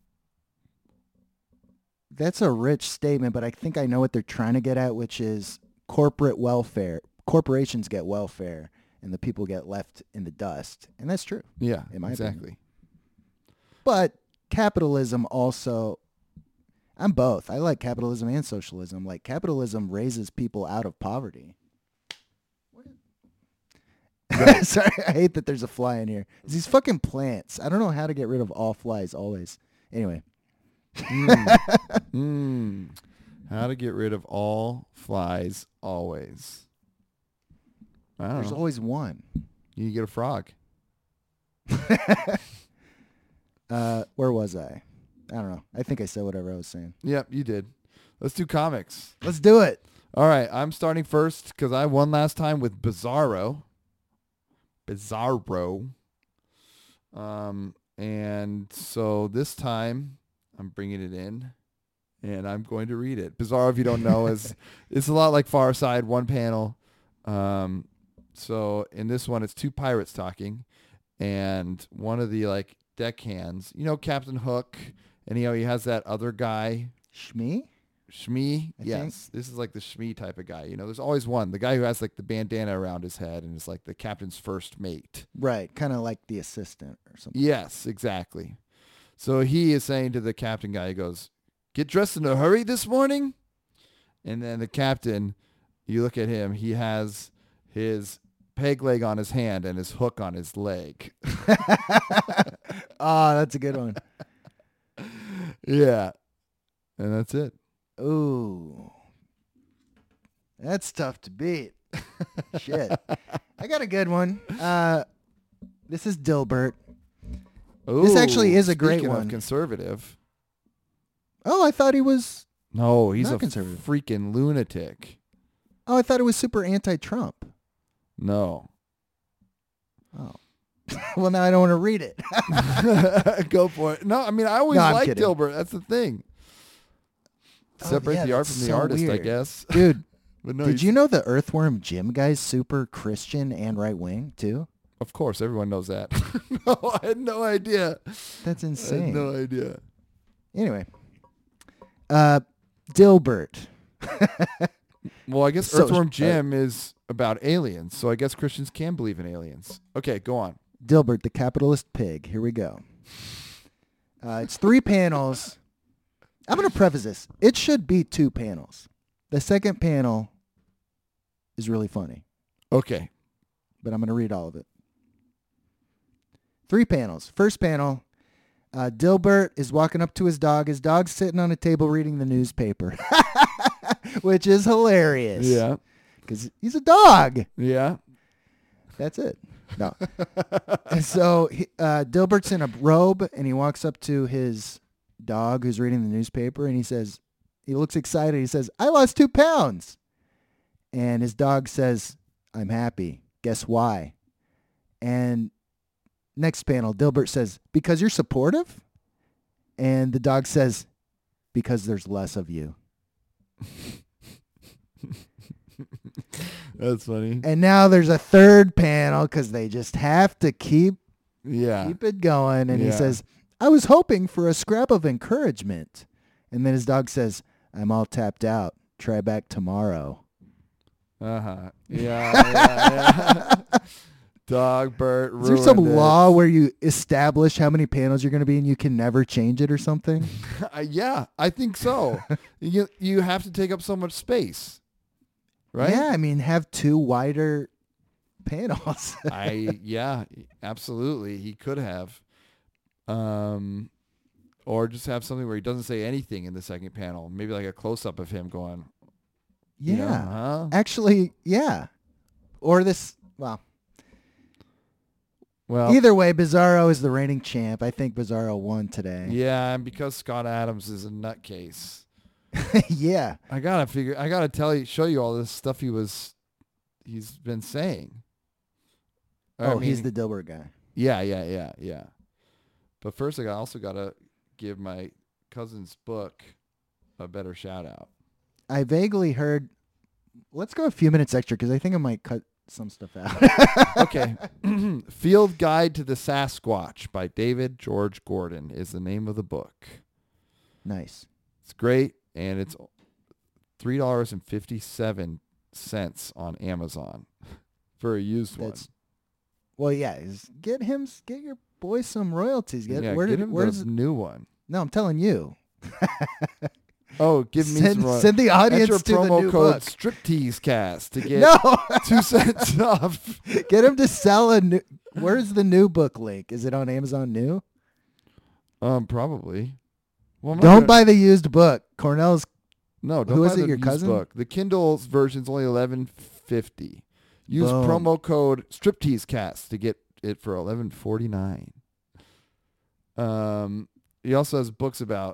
that's a rich statement, but I think I know what they're trying to get at, which is corporate welfare. Corporations get welfare, and the people get left in the dust, and that's true. Yeah, In my exactly. opinion. But capitalism also, I'm both. I like capitalism and socialism. Like capitalism raises people out of poverty. Sorry, I hate that there's a fly in here. It's these fucking plants. I don't know how to get rid of all flies always. Anyway. Mm. Mm. How to get rid of all flies always. I don't There's know. always one. You get a frog. Uh, where was I? I don't know. I think I said whatever I was saying. Yep, you did. Let's do comics. Let's do it. All right, I'm starting first because I won last time with Bizarro. Bizarro. Um, and so this time I'm bringing it in, and I'm going to read it. Bizarro, if you don't know, is it's a lot like Far Side, one panel. Um, so in this one, it's two pirates talking, and one of the like deckhands, you know, Captain Hook, and you know he has that other guy. Shmee? Shmee, I yes. think. This is like the Shmee type of guy. You know, there's always one. The guy who has like the bandana around his head and is like the captain's first mate. Right. Kind of like the assistant or something. Yes, exactly. So he is saying to the captain guy, he goes, "Get dressed in a hurry this morning?" And then the captain, you look at him, he has his peg leg on his hand and his hook on his leg. Oh, that's a good one. Yeah. And that's it. Ooh. That's tough to beat. Shit. I got a good one. Uh, this is Dilbert. This actually Ooh, is a great speaking of one. conservative. Oh, I thought he was... No, he's Not a conservative. freaking lunatic. Oh, I thought it was super anti-Trump. No. Oh. Well, now I don't want to read it. Go for it. No, I mean, I always No, I'm liked kidding. Dilbert. That's the thing. Oh, Separate yeah, the art that's from the so artist, I weird. guess. Dude, But no, did he's- you know the Earthworm Jim guy's super Christian and right-wing, too? Of course, everyone knows that. No, I had no idea. That's I insane. had no idea. Anyway. Uh, Dilbert. Well, I guess So- Earthworm uh, Jim is about aliens, so I guess Christians can believe in aliens. Okay, go on. Dilbert, the capitalist pig. Here we go. Uh, it's three panels. I'm going to preface this. It should be two panels. The second panel is really funny, Okay. but I'm going to read all of it. Three panels. First panel, Uh, Dilbert is walking up to his dog. His dog's sitting on a table reading the newspaper, which is hilarious. Yeah. Because he's a dog. Yeah. That's it. No. And so he, uh, Dilbert's in a robe, and he walks up to his dog who's reading the newspaper, and he says, he looks excited. He says, I lost two pounds. And his dog says, I'm happy. Guess why? And next panel, Dilbert says, because you're supportive? And the dog says, because there's less of you. That's funny. And now there's a third panel because they just have to keep Yeah. keep it going. And he Yeah. says, I was hoping for a scrap of encouragement. And then his dog says, I'm all tapped out. Try back tomorrow. Uh-huh. Yeah, yeah, yeah. Dog, Bert, Is there some ruined it. law where you establish how many panels you're going to be and you can never change it or something? Uh, yeah, I think so. you you have to take up so much space, right? Yeah, I mean, have two wider panels. I yeah, absolutely. He could have, um, or just have something where he doesn't say anything in the second panel. Maybe like a close up of him going, Yeah. you know, huh? Actually, yeah. Or this, well, Well, either way, Bizarro is the reigning champ. I think Bizarro won today. yeah, and because Scott Adams is a nutcase, Yeah. I gotta figure. I gotta tell you, show you all this stuff he was, he's been saying. I Oh, he's mean, the Dilbert guy. Yeah, yeah, yeah, yeah. But first, I got- also got to give my cousin's book a better shout out. I vaguely heard. Let's go a few minutes extra because I think I might cut some stuff out. Okay. Field Guide to the Sasquatch by David George Gordon is the name of the book. Nice. It's great, and it's three dollars and fifty-seven cents on Amazon for a used That's one. well, yeah. Is get him, get your boy some royalties. Get Yeah, where get did him where's the new one. no? I'm telling you. Oh, give me send, some royalties. send the audience Enter to the promo new code book. StripteaseCast to get No, two cents off. get him to sell a new. Where's the new book link? Is it on Amazon New? Um, probably. Well, I'm not Don't gonna- buy the used book. Cornell's. No, don't Who buy is it, the your used cousin? book. The Kindle's version's only eleven fifty. Use Boom. promo code StripteaseCast to get it for eleven forty nine. Um, he also has books about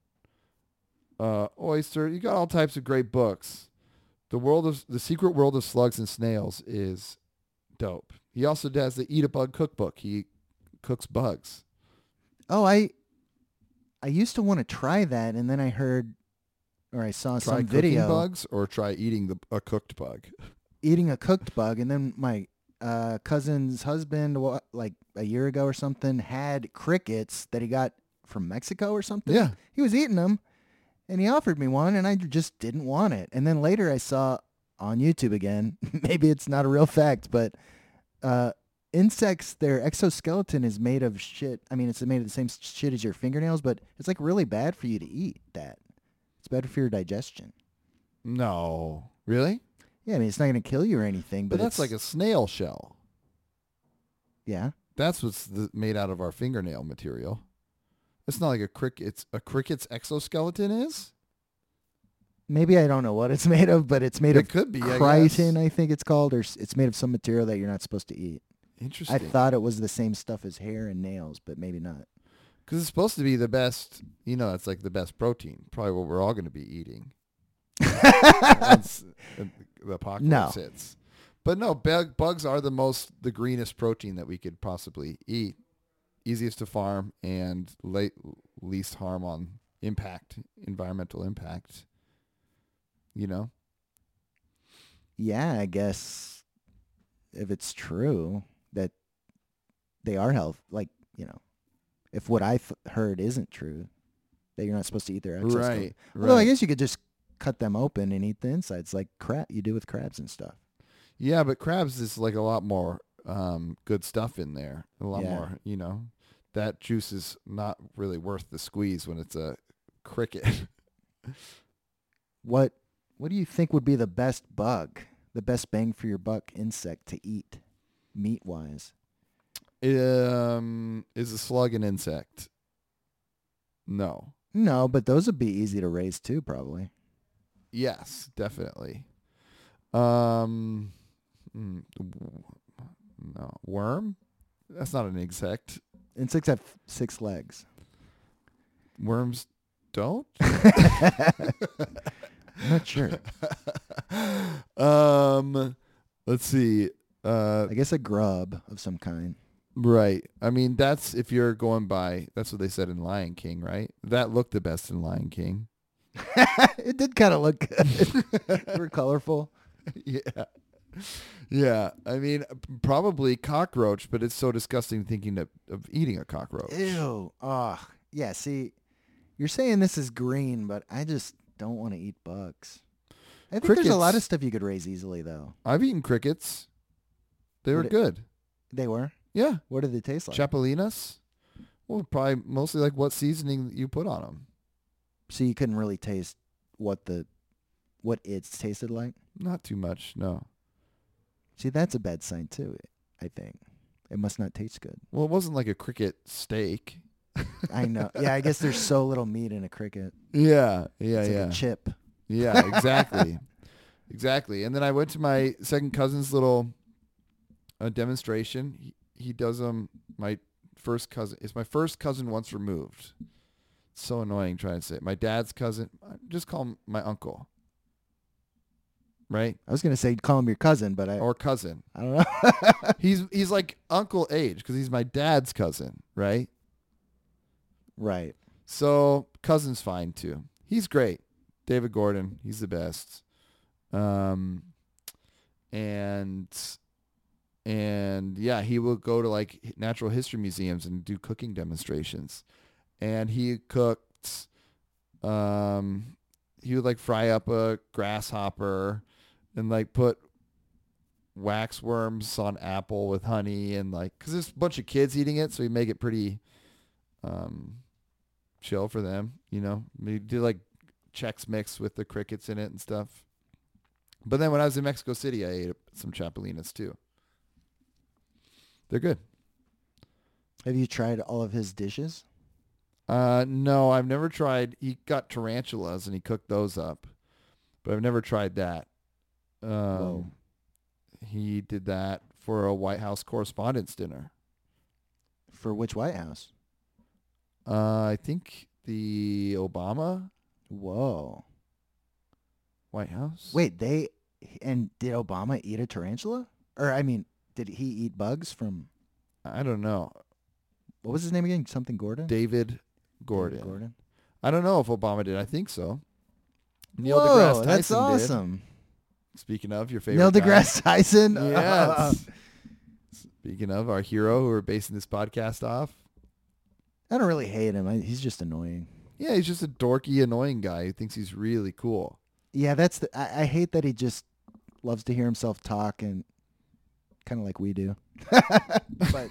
uh oyster. You got all types of great books. The world of the secret world of slugs and snails is dope. He also does the Eat a Bug cookbook. He cooks bugs. Oh, I. I used to want to try that, and then I heard, or I saw Try some cooking video bugs or try eating the a cooked bug. eating a cooked bug, and then my uh, cousin's husband, wa- like a year ago or something, had crickets that he got from Mexico or something. Yeah. He was eating them, and he offered me one, and I just didn't want it. And then later I saw on YouTube again, maybe it's not a real fact, but uh, insects, their exoskeleton is made of shit. I mean, it's made of the same shit as your fingernails, but it's like really bad for you to eat that. It's better for your digestion. No. Really? Yeah, I mean, it's not going to kill you or anything, But but, that's like it's- a snail shell. yeah. That's what's the, made out of our fingernail material. It's not like a cricket. It's a cricket's exoskeleton is. Maybe I don't know what it's made of, but it's made It of could be. I chitin, guess. I think it's called, or s- it's made of some material that you're not supposed to eat. Interesting. I thought it was the same stuff as hair and nails, but maybe not. Because it's supposed to be the best. You know, that's like the best protein. Probably what we're all going to be eating. Once the the apocalypse No. hits. But no, bug, bugs are the most, the greenest protein that we could possibly eat. Easiest to farm and late, least harm on impact, environmental impact. You know? Yeah, I guess if it's true that they are health, like, you know, if what I th- heard isn't true, that you're not supposed to eat their exoskeleton. Right. Although I right. guess you could just cut them open and eat the insides like crab you do with crabs and stuff. Yeah, but crabs is like a lot more um, good stuff in there. A lot Yeah. more, you know. That juice is not really worth the squeeze when it's a cricket. What what do you think would be the best bug, the best bang for your buck insect to eat, meat wise? um, is a slug an insect? No. No, but those would be easy to raise too, probably. Yes, definitely. Um, mm, w- no. Worm? That's not an insect. Insects have six legs. Worms don't? I'm not sure. um, let's see. Uh, I guess a grub of some kind. right. I mean, that's if you're going by, that's what they said in Lion King, right? That looked the best in Lion King. It did kind of look good. They were colorful. Yeah. Yeah. I mean, probably cockroach, but it's so disgusting thinking of, of eating a cockroach. Ew. Oh, yeah. See, you're saying this is green, but I just don't want to eat bugs. I think there's a lot of Crickets. stuff you could raise easily, though. I've eaten crickets. They were Would it- good. They were? Yeah. What did they taste like? Chapelinas. Well, probably mostly like what seasoning you put on them. So you couldn't really taste what the what it's tasted like? Not too much, no. See, that's a bad sign, too, I think. It must not taste good. Well, it wasn't like a cricket steak. I know. Yeah, I guess there's so little meat in a cricket. Yeah, yeah, It's like yeah. a chip. Yeah, exactly. Exactly. And then I went to my second cousin's little uh, demonstration. He, he does them, my first cousin. It's my first cousin once removed. It's so annoying trying to say it. My dad's cousin. Just call him my uncle. Right? I was going to say call him your cousin, but I, Or cousin. I don't know. He's he's like uncle age because he's my dad's cousin, right? Right. So cousin's fine too. He's great. David Gordon, he's the best. Um, and and yeah, he will go to like natural history museums and do cooking demonstrations. And he cooked. Um, he would like fry up a grasshopper, and like put wax worms on apple with honey, and like because there's a bunch of kids eating it, so he make it pretty um chill for them, you know. We do like Chex Mix with the crickets in it and stuff. But then when I was in Mexico City, I ate some chapelinas too. They're good. Have you tried all of his dishes? Uh, no, I've never tried. He got tarantulas and he cooked those up, but I've never tried that. Um, Whoa. He did that for a White House Correspondents' Dinner. For which White House? Uh, I think the Obama Whoa. White House. Wait, they and did Obama eat a tarantula? Or I mean, did he eat bugs from I don't know. what was his name again? Something Gordon? David Gordon. David Gordon. I don't know if Obama did. I think so. Neil Whoa, deGrasse Tyson that's did. awesome. Speaking of your favorite Neil guy. deGrasse Tyson. Yes. Speaking of our hero who we're basing this podcast off. I don't really hate him. I, he's just annoying. Yeah, he's just a dorky, annoying guy who thinks he's really cool. Yeah, that's the. I, I hate that he just loves to hear himself talk and kind of like we do. But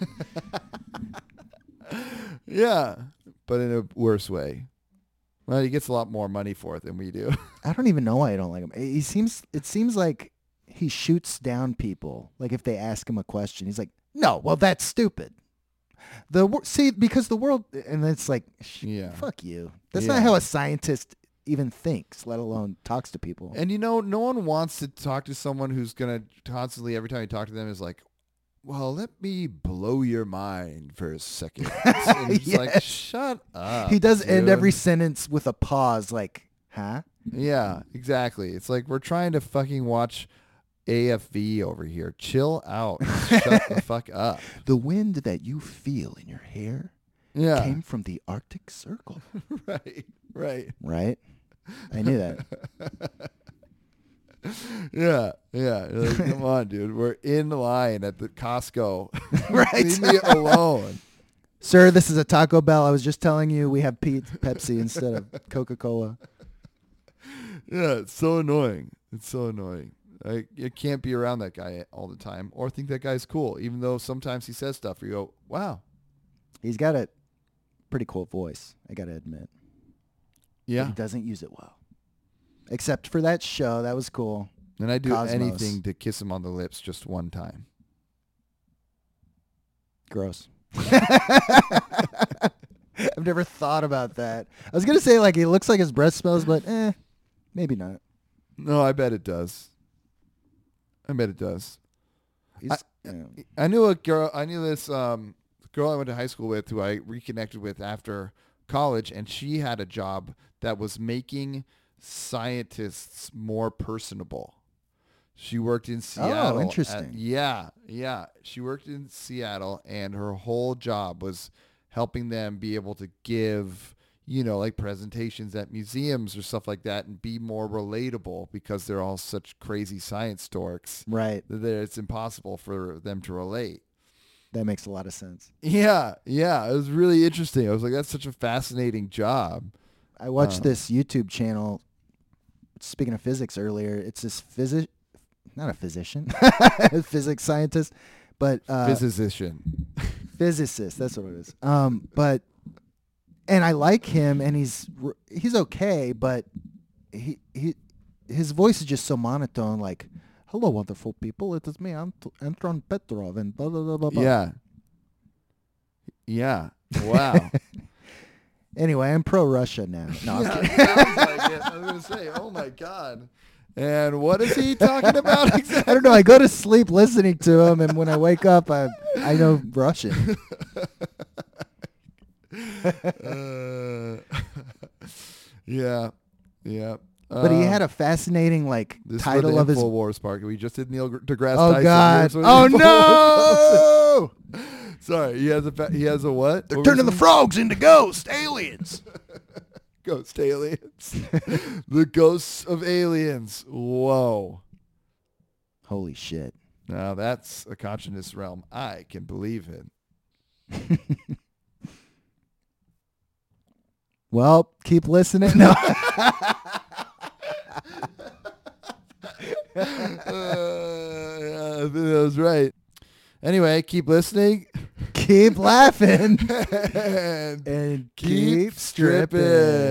Yeah, but in a worse way. Well, he gets a lot more money for it than we do. I don't even know why I don't like him. He seems. It seems like he shoots down people. Like if they ask him a question, he's like, "No, well that's stupid." The wor- see because the world, and it's like, sh- Yeah. fuck you. That's Yeah. not how a scientist even thinks, let alone talks to people. And you know, no one wants to talk to someone who's going to constantly, every time you talk to them, is like, well, let me blow your mind for a second. And it's like, Yes. shut up. He does end dude. every sentence with a pause, like, "Huh?" Yeah, exactly. It's like we're trying to fucking watch A F V over here. Chill out. Shut the fuck up. The wind that you feel in your hair Yeah. came from the Arctic Circle, Right. Right. right? I knew that. Yeah. Yeah. You're like, come on, dude. We're in line at the Costco. Right. Leave me alone. Sir, this is a Taco Bell. I was just telling you we have Pe- Pepsi instead of Coca-Cola. Yeah, it's so annoying. It's so annoying. I, you can't be around that guy all the time or think that guy's cool, even though sometimes he says stuff where you go, wow. He's got a pretty cool voice, I got to admit. But Yeah. he doesn't use it well. Except for that show. That was cool. And I do Cosmos. anything to kiss him on the lips just one time. Gross. I've never thought about that. I was gonna say like he looks like his breath smells, but eh, maybe not. No, I bet it does. I bet it does. He's, I, yeah. I knew a girl. I knew this um, girl I went to high school with, who I reconnected with after college, and she had a job that was making scientists more personable. She worked in Seattle. Oh, interesting. At, yeah, yeah. She worked in Seattle, and her whole job was helping them be able to give, you know, like presentations at museums or stuff like that, and be more relatable because they're all such crazy science dorks. Right. That it's impossible for them to relate. That makes a lot of sense. Yeah, yeah. It was really interesting. I was like, that's such a fascinating job. I watched Um, this YouTube channel. Speaking of physics earlier, it's this physic, not a physician, physics scientist, but uh, Physician. physicist. That's what it is. Um, but and I like him, and he's r- he's okay, but he he his voice is just so monotone. Like, hello, wonderful people. It is me, Ant- Anton Petrov, and blah blah blah blah. blah. Yeah. Yeah. Wow. Anyway, I'm pro Russia now. No, I'm Yeah, kidding. it sounds like it. I was going to say, oh my God. And what is he talking about exactly? I don't know. I go to sleep listening to him, and when I wake up, I I know Russian. uh, yeah. Yeah. But he Um, had a fascinating like this title is of his. InfoWars Park. We just did Neil deGrasse Oh Tyson. God! Here's what Oh InfoWars- no! Sorry, he has a fa- he has a what? They're What were turning you the saying? frogs into ghosts, aliens. Ghost aliens. The ghosts of aliens. Whoa. Holy shit! Now that's a consciousness realm I can believe in. Well, keep listening. No. uh, yeah, I think that was right. Anyway, keep listening Keep laughing and and keep keep stripping. stripping.